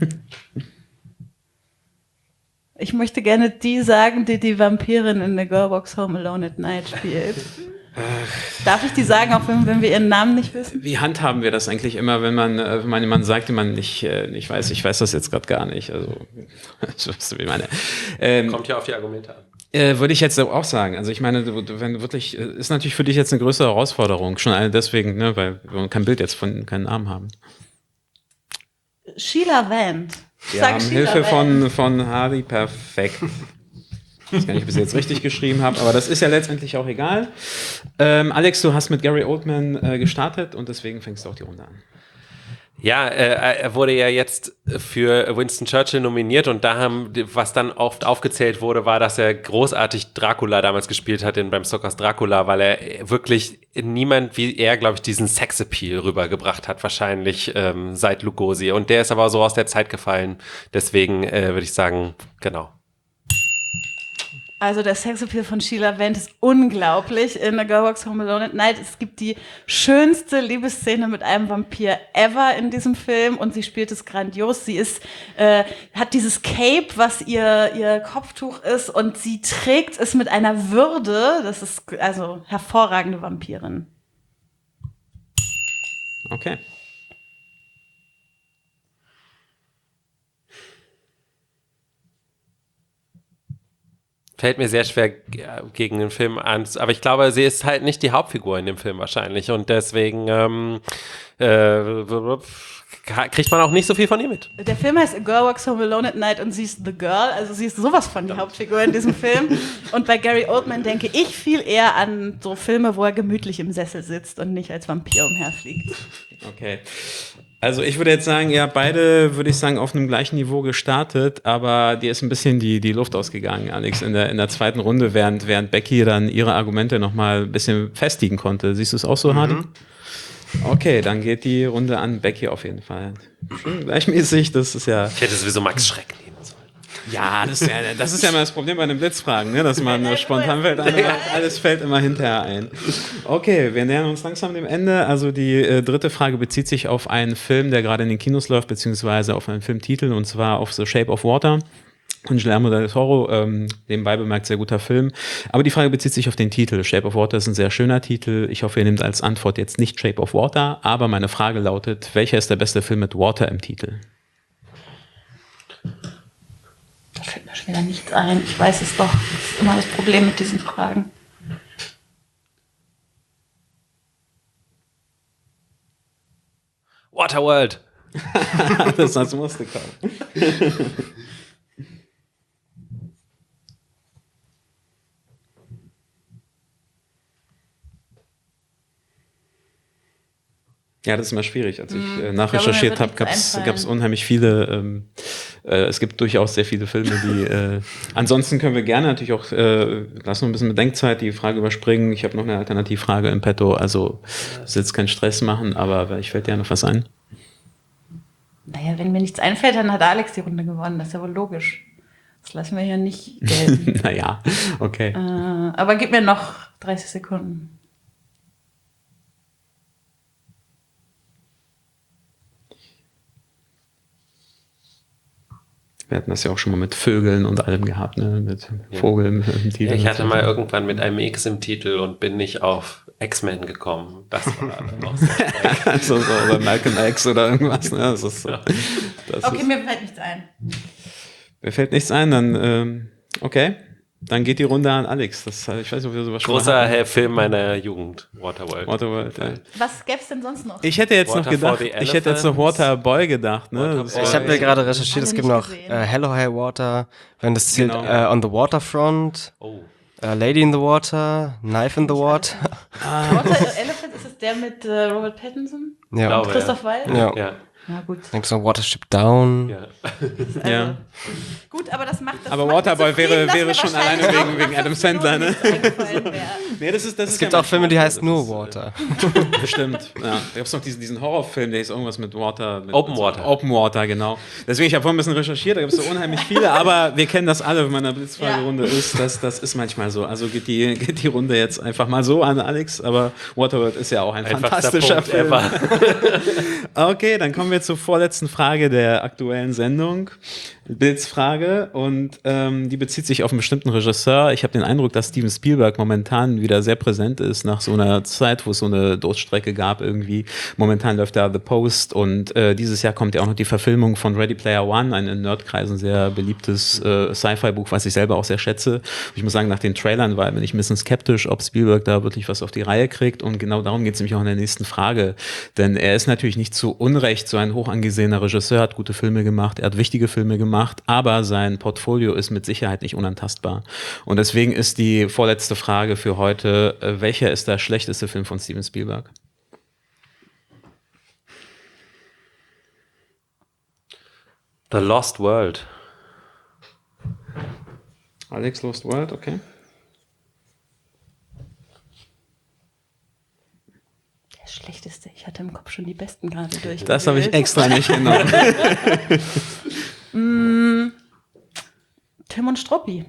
Ich möchte gerne die sagen, die die Vampirin in The Girl Walks Home Alone at Night spielt. Darf ich die sagen, auch wenn, wenn wir ihren Namen nicht wissen? Wie handhaben wir das eigentlich immer, wenn man, wenn man jemanden sagt, den man nicht, nicht weiß? Ich weiß das jetzt gerade gar nicht. Also, das weißt du, wie ich meine. Ähm, Kommt ja auf die Argumente an. Äh, würde ich jetzt auch sagen. Also ich meine, du- wenn du wirklich, äh, ist natürlich für dich jetzt eine größere Herausforderung. Schon allein deswegen, ne, weil wir kein Bild jetzt von, keinen Namen haben. Sheila Vand. Wir Sag haben Sheila Hilfe Vand. von, von Hardy, perfekt. Ich weiß gar nicht, ob ich es jetzt richtig geschrieben habe, aber das ist ja letztendlich auch egal. Ähm, Alex, du hast mit Gary Oldman äh, gestartet und deswegen fängst du auch die Runde an. Ja, äh, er wurde ja jetzt für Winston Churchill nominiert und da haben, was dann oft aufgezählt wurde, war, dass er großartig Dracula damals gespielt hat in Bram Stokers Dracula, weil er wirklich niemand wie er, glaube ich, diesen Sexappeal rübergebracht hat, wahrscheinlich ähm, seit Lugosi. Und der ist aber so aus der Zeit gefallen. Deswegen äh, würde ich sagen, genau. Also der Sexappeal von Sheila Vand ist unglaublich in A Girl Walks Home Alone at Night. Es gibt die schönste Liebesszene mit einem Vampir ever in diesem Film und sie spielt es grandios. Sie ist, äh, hat dieses Cape, was ihr, ihr Kopftuch ist und sie trägt es mit einer Würde. Das ist also hervorragende Vampirin. Okay. Fällt mir sehr schwer g- gegen den Film an, aber ich glaube, sie ist halt nicht die Hauptfigur in dem Film wahrscheinlich und deswegen ähm, äh, kriegt man auch nicht so viel von ihr mit. Der Film heißt A Girl Walks Home Alone at Night und sie ist The Girl, also sie ist sowas von die Hauptfigur in diesem Film. Und bei Gary Oldman denke ich viel eher an so Filme, wo er gemütlich im Sessel sitzt und nicht als Vampir umherfliegt. Okay. Also ich würde jetzt sagen, ja, beide, würde ich sagen, auf einem gleichen Niveau gestartet, aber dir ist ein bisschen die, die Luft ausgegangen, Alex, in der, in der zweiten Runde, während, während Becky dann ihre Argumente nochmal ein bisschen festigen konnte. Siehst du es auch so, Hardy? Okay, dann geht die Runde an Becky auf jeden Fall. Schön gleichmäßig, das ist ja... Ich hätte sowieso Max Schreck nehmen sollen. Ja, das ist ja, das ist ja immer das Problem bei den Blitzfragen, ne? Dass man äh, spontan fällt, einem, alles fällt immer hinterher ein. Okay, wir nähern uns langsam dem Ende. Also die äh, dritte Frage bezieht sich auf einen Film, der gerade in den Kinos läuft, beziehungsweise auf einen Filmtitel, und zwar auf The Shape of Water. Und Guillermo del Toro, ähm, nebenbei bemerkt, sehr guter Film. Aber die Frage bezieht sich auf den Titel. Shape of Water ist ein sehr schöner Titel. Ich hoffe, ihr nehmt als Antwort jetzt nicht Shape of Water, aber meine Frage lautet, welcher ist der beste Film mit Water im Titel? Da fällt mir schon wieder nichts ein. Ich weiß es doch. Das ist immer das Problem mit diesen Fragen. Waterworld. das, das musste kommen. Ja, das ist immer schwierig. Als ich äh, nachrecherchiert habe, gab es unheimlich viele, ähm, äh, es gibt durchaus sehr viele Filme, die, äh, ansonsten können wir gerne natürlich auch, äh, lassen wir ein bisschen Bedenkzeit, die Frage überspringen. Ich habe noch eine Alternativfrage im Petto, also es jetzt keinen Stress machen, aber vielleicht fällt dir ja noch was ein. Naja, wenn mir nichts einfällt, dann hat Alex die Runde gewonnen. Das ist ja wohl logisch. Das lassen wir hier nicht gelten. Naja, okay. äh, aber gib mir noch dreißig Sekunden. Wir hatten das ja auch schon mal mit Vögeln und allem gehabt, ne? Mit Ja. Vogeln im Titel. Ja, ich hatte mal irgendwann mit einem X im Titel und bin nicht auf X-Men gekommen. Das war auch so. also so, oder Malcolm X oder irgendwas. Ne? Das ist so, das Okay, ist, mir fällt nichts ein. mir fällt nichts ein, dann ähm, okay. Dann geht die Runde an Alex. Das, ich weiß nicht, ob wir sowas schon mal Großer hatten. äh, Film meiner Jugend, Waterworld. Waterworld, ja. Was gäbe es denn sonst noch? Ich hätte jetzt Water noch gedacht, for the ich hätte jetzt noch Elephants. Waterboy gedacht, ne? Waterboy. Das war- Ich habe ja gerade recherchiert, es Alle gibt nicht noch gesehen. äh, Hello High Water, wenn das zählt, Genau. äh, On the Waterfront, Oh. äh, Lady in the Water, Knife in the Water. Water Elephant, ist es der mit äh, Robert Pattinson? Ja, Glaube, Christoph Waltz? ja. Ja, Ja, gut. Dann gibt's noch Watership Down. ja. Also, Ja. Gut, aber das macht das Aber macht mich Waterboy zufrieden, wäre- dass wäre mir schon wahrscheinlich alleine auch wegen- nach wegen Adam fünf Sandler, Minuten ne? nichts eingefallen wäre. Nee, das ist, das Es ist gibt ja auch Filme, die manchmal heißen so, nur das ist, Water. Äh, bestimmt. Ja. Da gab es noch diesen, diesen Horrorfilm, der ist irgendwas mit Water. Mit, Open mit so- Water. Open Water, genau. Deswegen, ich habe vorhin ein bisschen recherchiert, da gibt es so unheimlich viele, aber wir kennen das alle, wenn man in einer Blitzfragerunde ist. Das, das ist manchmal so. Also geht die, geht die Runde jetzt einfach mal so an Alex, aber Waterworld ist ja auch ein Einfachster fantastischer Punkt Film. ever. Okay, dann kommen wir zur vorletzten Frage der aktuellen Sendung. Blitzfrage und ähm, die bezieht sich auf einen bestimmten Regisseur. Ich habe den Eindruck, dass Steven Spielberg momentan wieder sehr präsent ist nach so einer Zeit, wo es so eine Durststrecke gab irgendwie. Momentan läuft da The Post und äh, dieses Jahr kommt ja auch noch die Verfilmung von Ready Player One, ein in Nerdkreisen sehr beliebtes äh, Sci-Fi-Buch, was ich selber auch sehr schätze. Ich muss sagen, nach den Trailern war bin ich ein bisschen skeptisch, ob Spielberg da wirklich was auf die Reihe kriegt und genau darum geht es nämlich auch in der nächsten Frage. Denn er ist natürlich nicht zu Unrecht so ein hoch angesehener Regisseur, hat gute Filme gemacht, er hat wichtige Filme gemacht, aber sein Portfolio ist mit Sicherheit nicht unantastbar. Und deswegen ist die vorletzte Frage für heute, äh, welcher ist der schlechteste Film von Steven Spielberg? The Lost World. Alex, Lost World, okay. Der schlechteste. Ich hatte im Kopf schon die besten gerade durch. Das habe ich extra nicht genommen. mm, Tim und Struppi.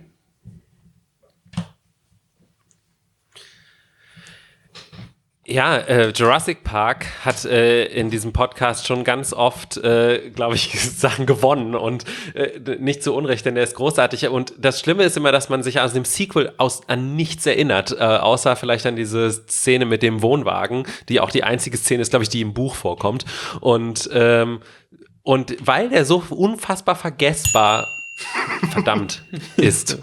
Ja, äh, Jurassic Park hat äh, in diesem Podcast schon ganz oft, äh, glaube ich, Sachen gewonnen und äh, nicht zu Unrecht, denn der ist großartig. Und das Schlimme ist immer, dass man sich aus dem Sequel aus, an nichts erinnert, äh, außer vielleicht an diese Szene mit dem Wohnwagen, die auch die einzige Szene ist, glaube ich, die im Buch vorkommt. Und, ähm, und weil der so unfassbar vergessbar, verdammt, ist.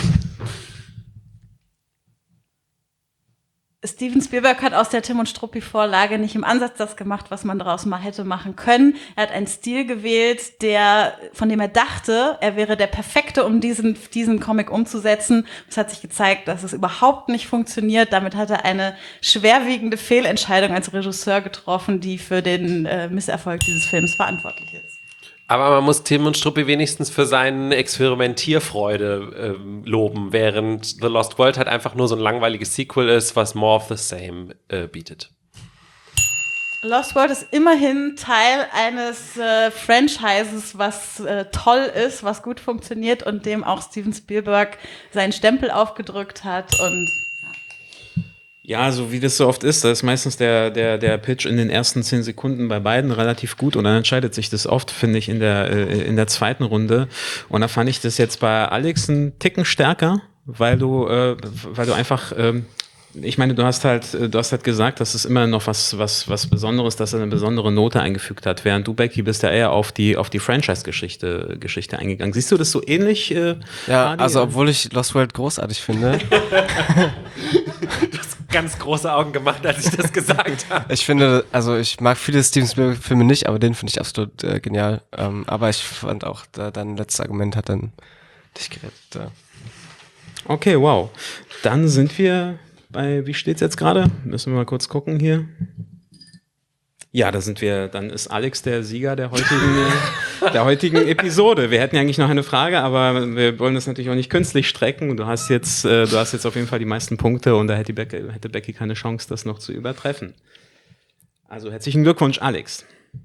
Steven Spielberg hat aus der Tim und Struppi-Vorlage nicht im Ansatz das gemacht, was man daraus mal hätte machen können. Er hat einen Stil gewählt, der, von dem er dachte, er wäre der Perfekte, um diesen, diesen Comic umzusetzen. Es hat sich gezeigt, dass es überhaupt nicht funktioniert. Damit hat er eine schwerwiegende Fehlentscheidung als Regisseur getroffen, die für den äh, Misserfolg dieses Films verantwortlich ist. Aber man muss Tim und Struppi wenigstens für seine Experimentierfreude ähm, loben, während The Lost World halt einfach nur so ein langweiliges Sequel ist, was more of the same äh, bietet. Lost World ist immerhin Teil eines äh, Franchises, was äh, toll ist, was gut funktioniert und dem auch Steven Spielberg seinen Stempel aufgedrückt hat und Ja, so wie das so oft ist, da ist meistens der, der, der Pitch in den ersten zehn Sekunden bei beiden relativ gut und dann entscheidet sich das oft, finde ich, in der, äh, in der zweiten Runde. Und da fand ich das jetzt bei Alex einen Ticken stärker, weil du, äh, weil du einfach, ähm, ich meine, du hast halt, du hast halt gesagt, das ist immer noch was, was, was Besonderes, dass er eine besondere Note eingefügt hat, während du, Becky, bist ja eher auf die, auf die Franchise-Geschichte, Geschichte eingegangen. Siehst du das so ähnlich? Äh, Ja, Adi? also obwohl ich Lost World großartig finde. Du hast ganz große Augen gemacht, als ich das gesagt habe. Ich finde, also ich mag viele Steven Spielberg-Filme nicht, aber den finde ich absolut äh, genial. Ähm, aber ich fand auch, da, dein letztes Argument hat dann dich gerettet. Ja. Okay, wow. Dann sind wir bei, wie steht's jetzt gerade? Müssen wir mal kurz gucken hier. Ja, da sind wir, dann ist Alex der Sieger der heutigen, der heutigen Episode. Wir hätten ja eigentlich noch eine Frage, aber wir wollen das natürlich auch nicht künstlich strecken. Du hast jetzt, äh, du hast jetzt auf jeden Fall die meisten Punkte und da hätte Becky, hätte Becky keine Chance, das noch zu übertreffen. Also herzlichen Glückwunsch, Alex.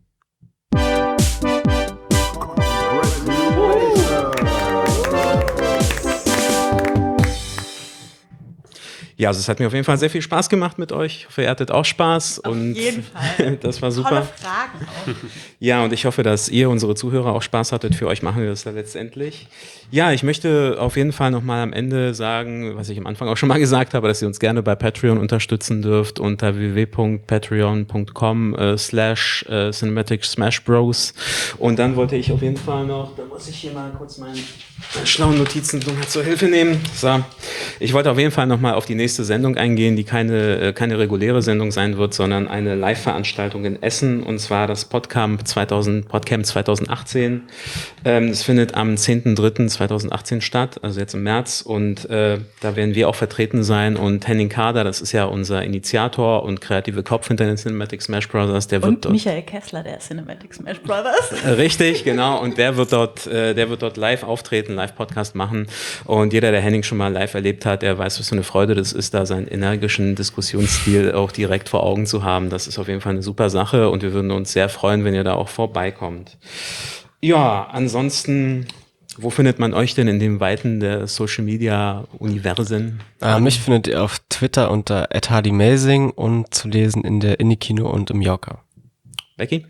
Ja, also es hat mir auf jeden Fall sehr viel Spaß gemacht mit euch. Ich hoffe, ihr hattet auch Spaß. Auf und jeden Fall. Das war super. Tolle Fragen auch. Ja, und ich hoffe, dass ihr, unsere Zuhörer, auch Spaß hattet. Für euch machen wir das da letztendlich. Ja, ich möchte auf jeden Fall nochmal am Ende sagen, was ich am Anfang auch schon mal gesagt habe, dass ihr uns gerne bei Patreon unterstützen dürft unter w w w punkt patreon punkt com äh, slash cinematic smash bros. Und dann wollte ich auf jeden Fall noch, da muss ich hier mal kurz meine schlauen Notizen zur Hilfe nehmen. So, ich wollte auf jeden Fall nochmal auf die nächste Sendung eingehen, die keine, keine reguläre Sendung sein wird, sondern eine Live-Veranstaltung in Essen, und zwar das Podcamp zweitausend, Podcamp zwanzig achtzehn. Ähm, das findet am zehnten dritten zweitausendachtzehn statt, also jetzt im März, und äh, da werden wir auch vertreten sein, und Henning Kader, das ist ja unser Initiator und kreative Kopf hinter den Cinematic Smash Brothers, der wird Und dort, Michael Kessler, der Cinematic Smash Brothers. Richtig, genau, und der wird dort, äh, der wird dort live auftreten, Live-Podcast machen, und jeder, der Henning schon mal live erlebt hat, der weiß, was für eine Freude das ist, da seinen energischen Diskussionsstil auch direkt vor Augen zu haben. Das ist auf jeden Fall eine super Sache, und wir würden uns sehr freuen, wenn ihr da auch vorbeikommt. Ja, ansonsten, wo findet man euch denn in den Weiten der Social-Media-Universen? Äh, mich findet ihr auf Twitter unter at hardymazing und zu lesen in der Indie-Kino und im Yorker. Becky?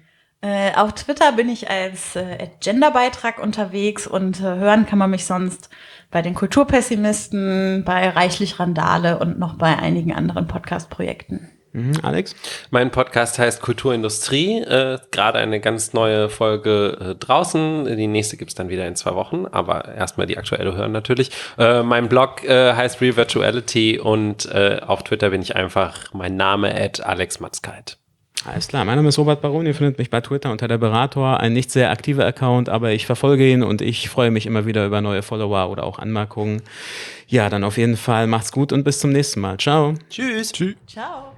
Äh, auf Twitter bin ich als äh, Genderbeitrag unterwegs und äh, hören kann man mich sonst bei den Kulturpessimisten, bei Reichlich Randale und noch bei einigen anderen Podcast-Projekten. Mhm, Alex? Mein Podcast heißt Kulturindustrie, äh, gerade eine ganz neue Folge äh, draußen. Die nächste gibt's dann wieder in zwei Wochen, aber erstmal die aktuelle hören natürlich. Äh, mein Blog äh, heißt Real Virtuality und äh, auf Twitter bin ich einfach mein Name at Alex Matzkeit. Alles klar, mein Name ist Robert Baron, ihr findet mich bei Twitter unter der Berator, ein nicht sehr aktiver Account, aber ich verfolge ihn und ich freue mich immer wieder über neue Follower oder auch Anmerkungen. Ja, dann auf jeden Fall macht's gut und bis zum nächsten Mal. Ciao. Tschüss. Tschüss. Ciao.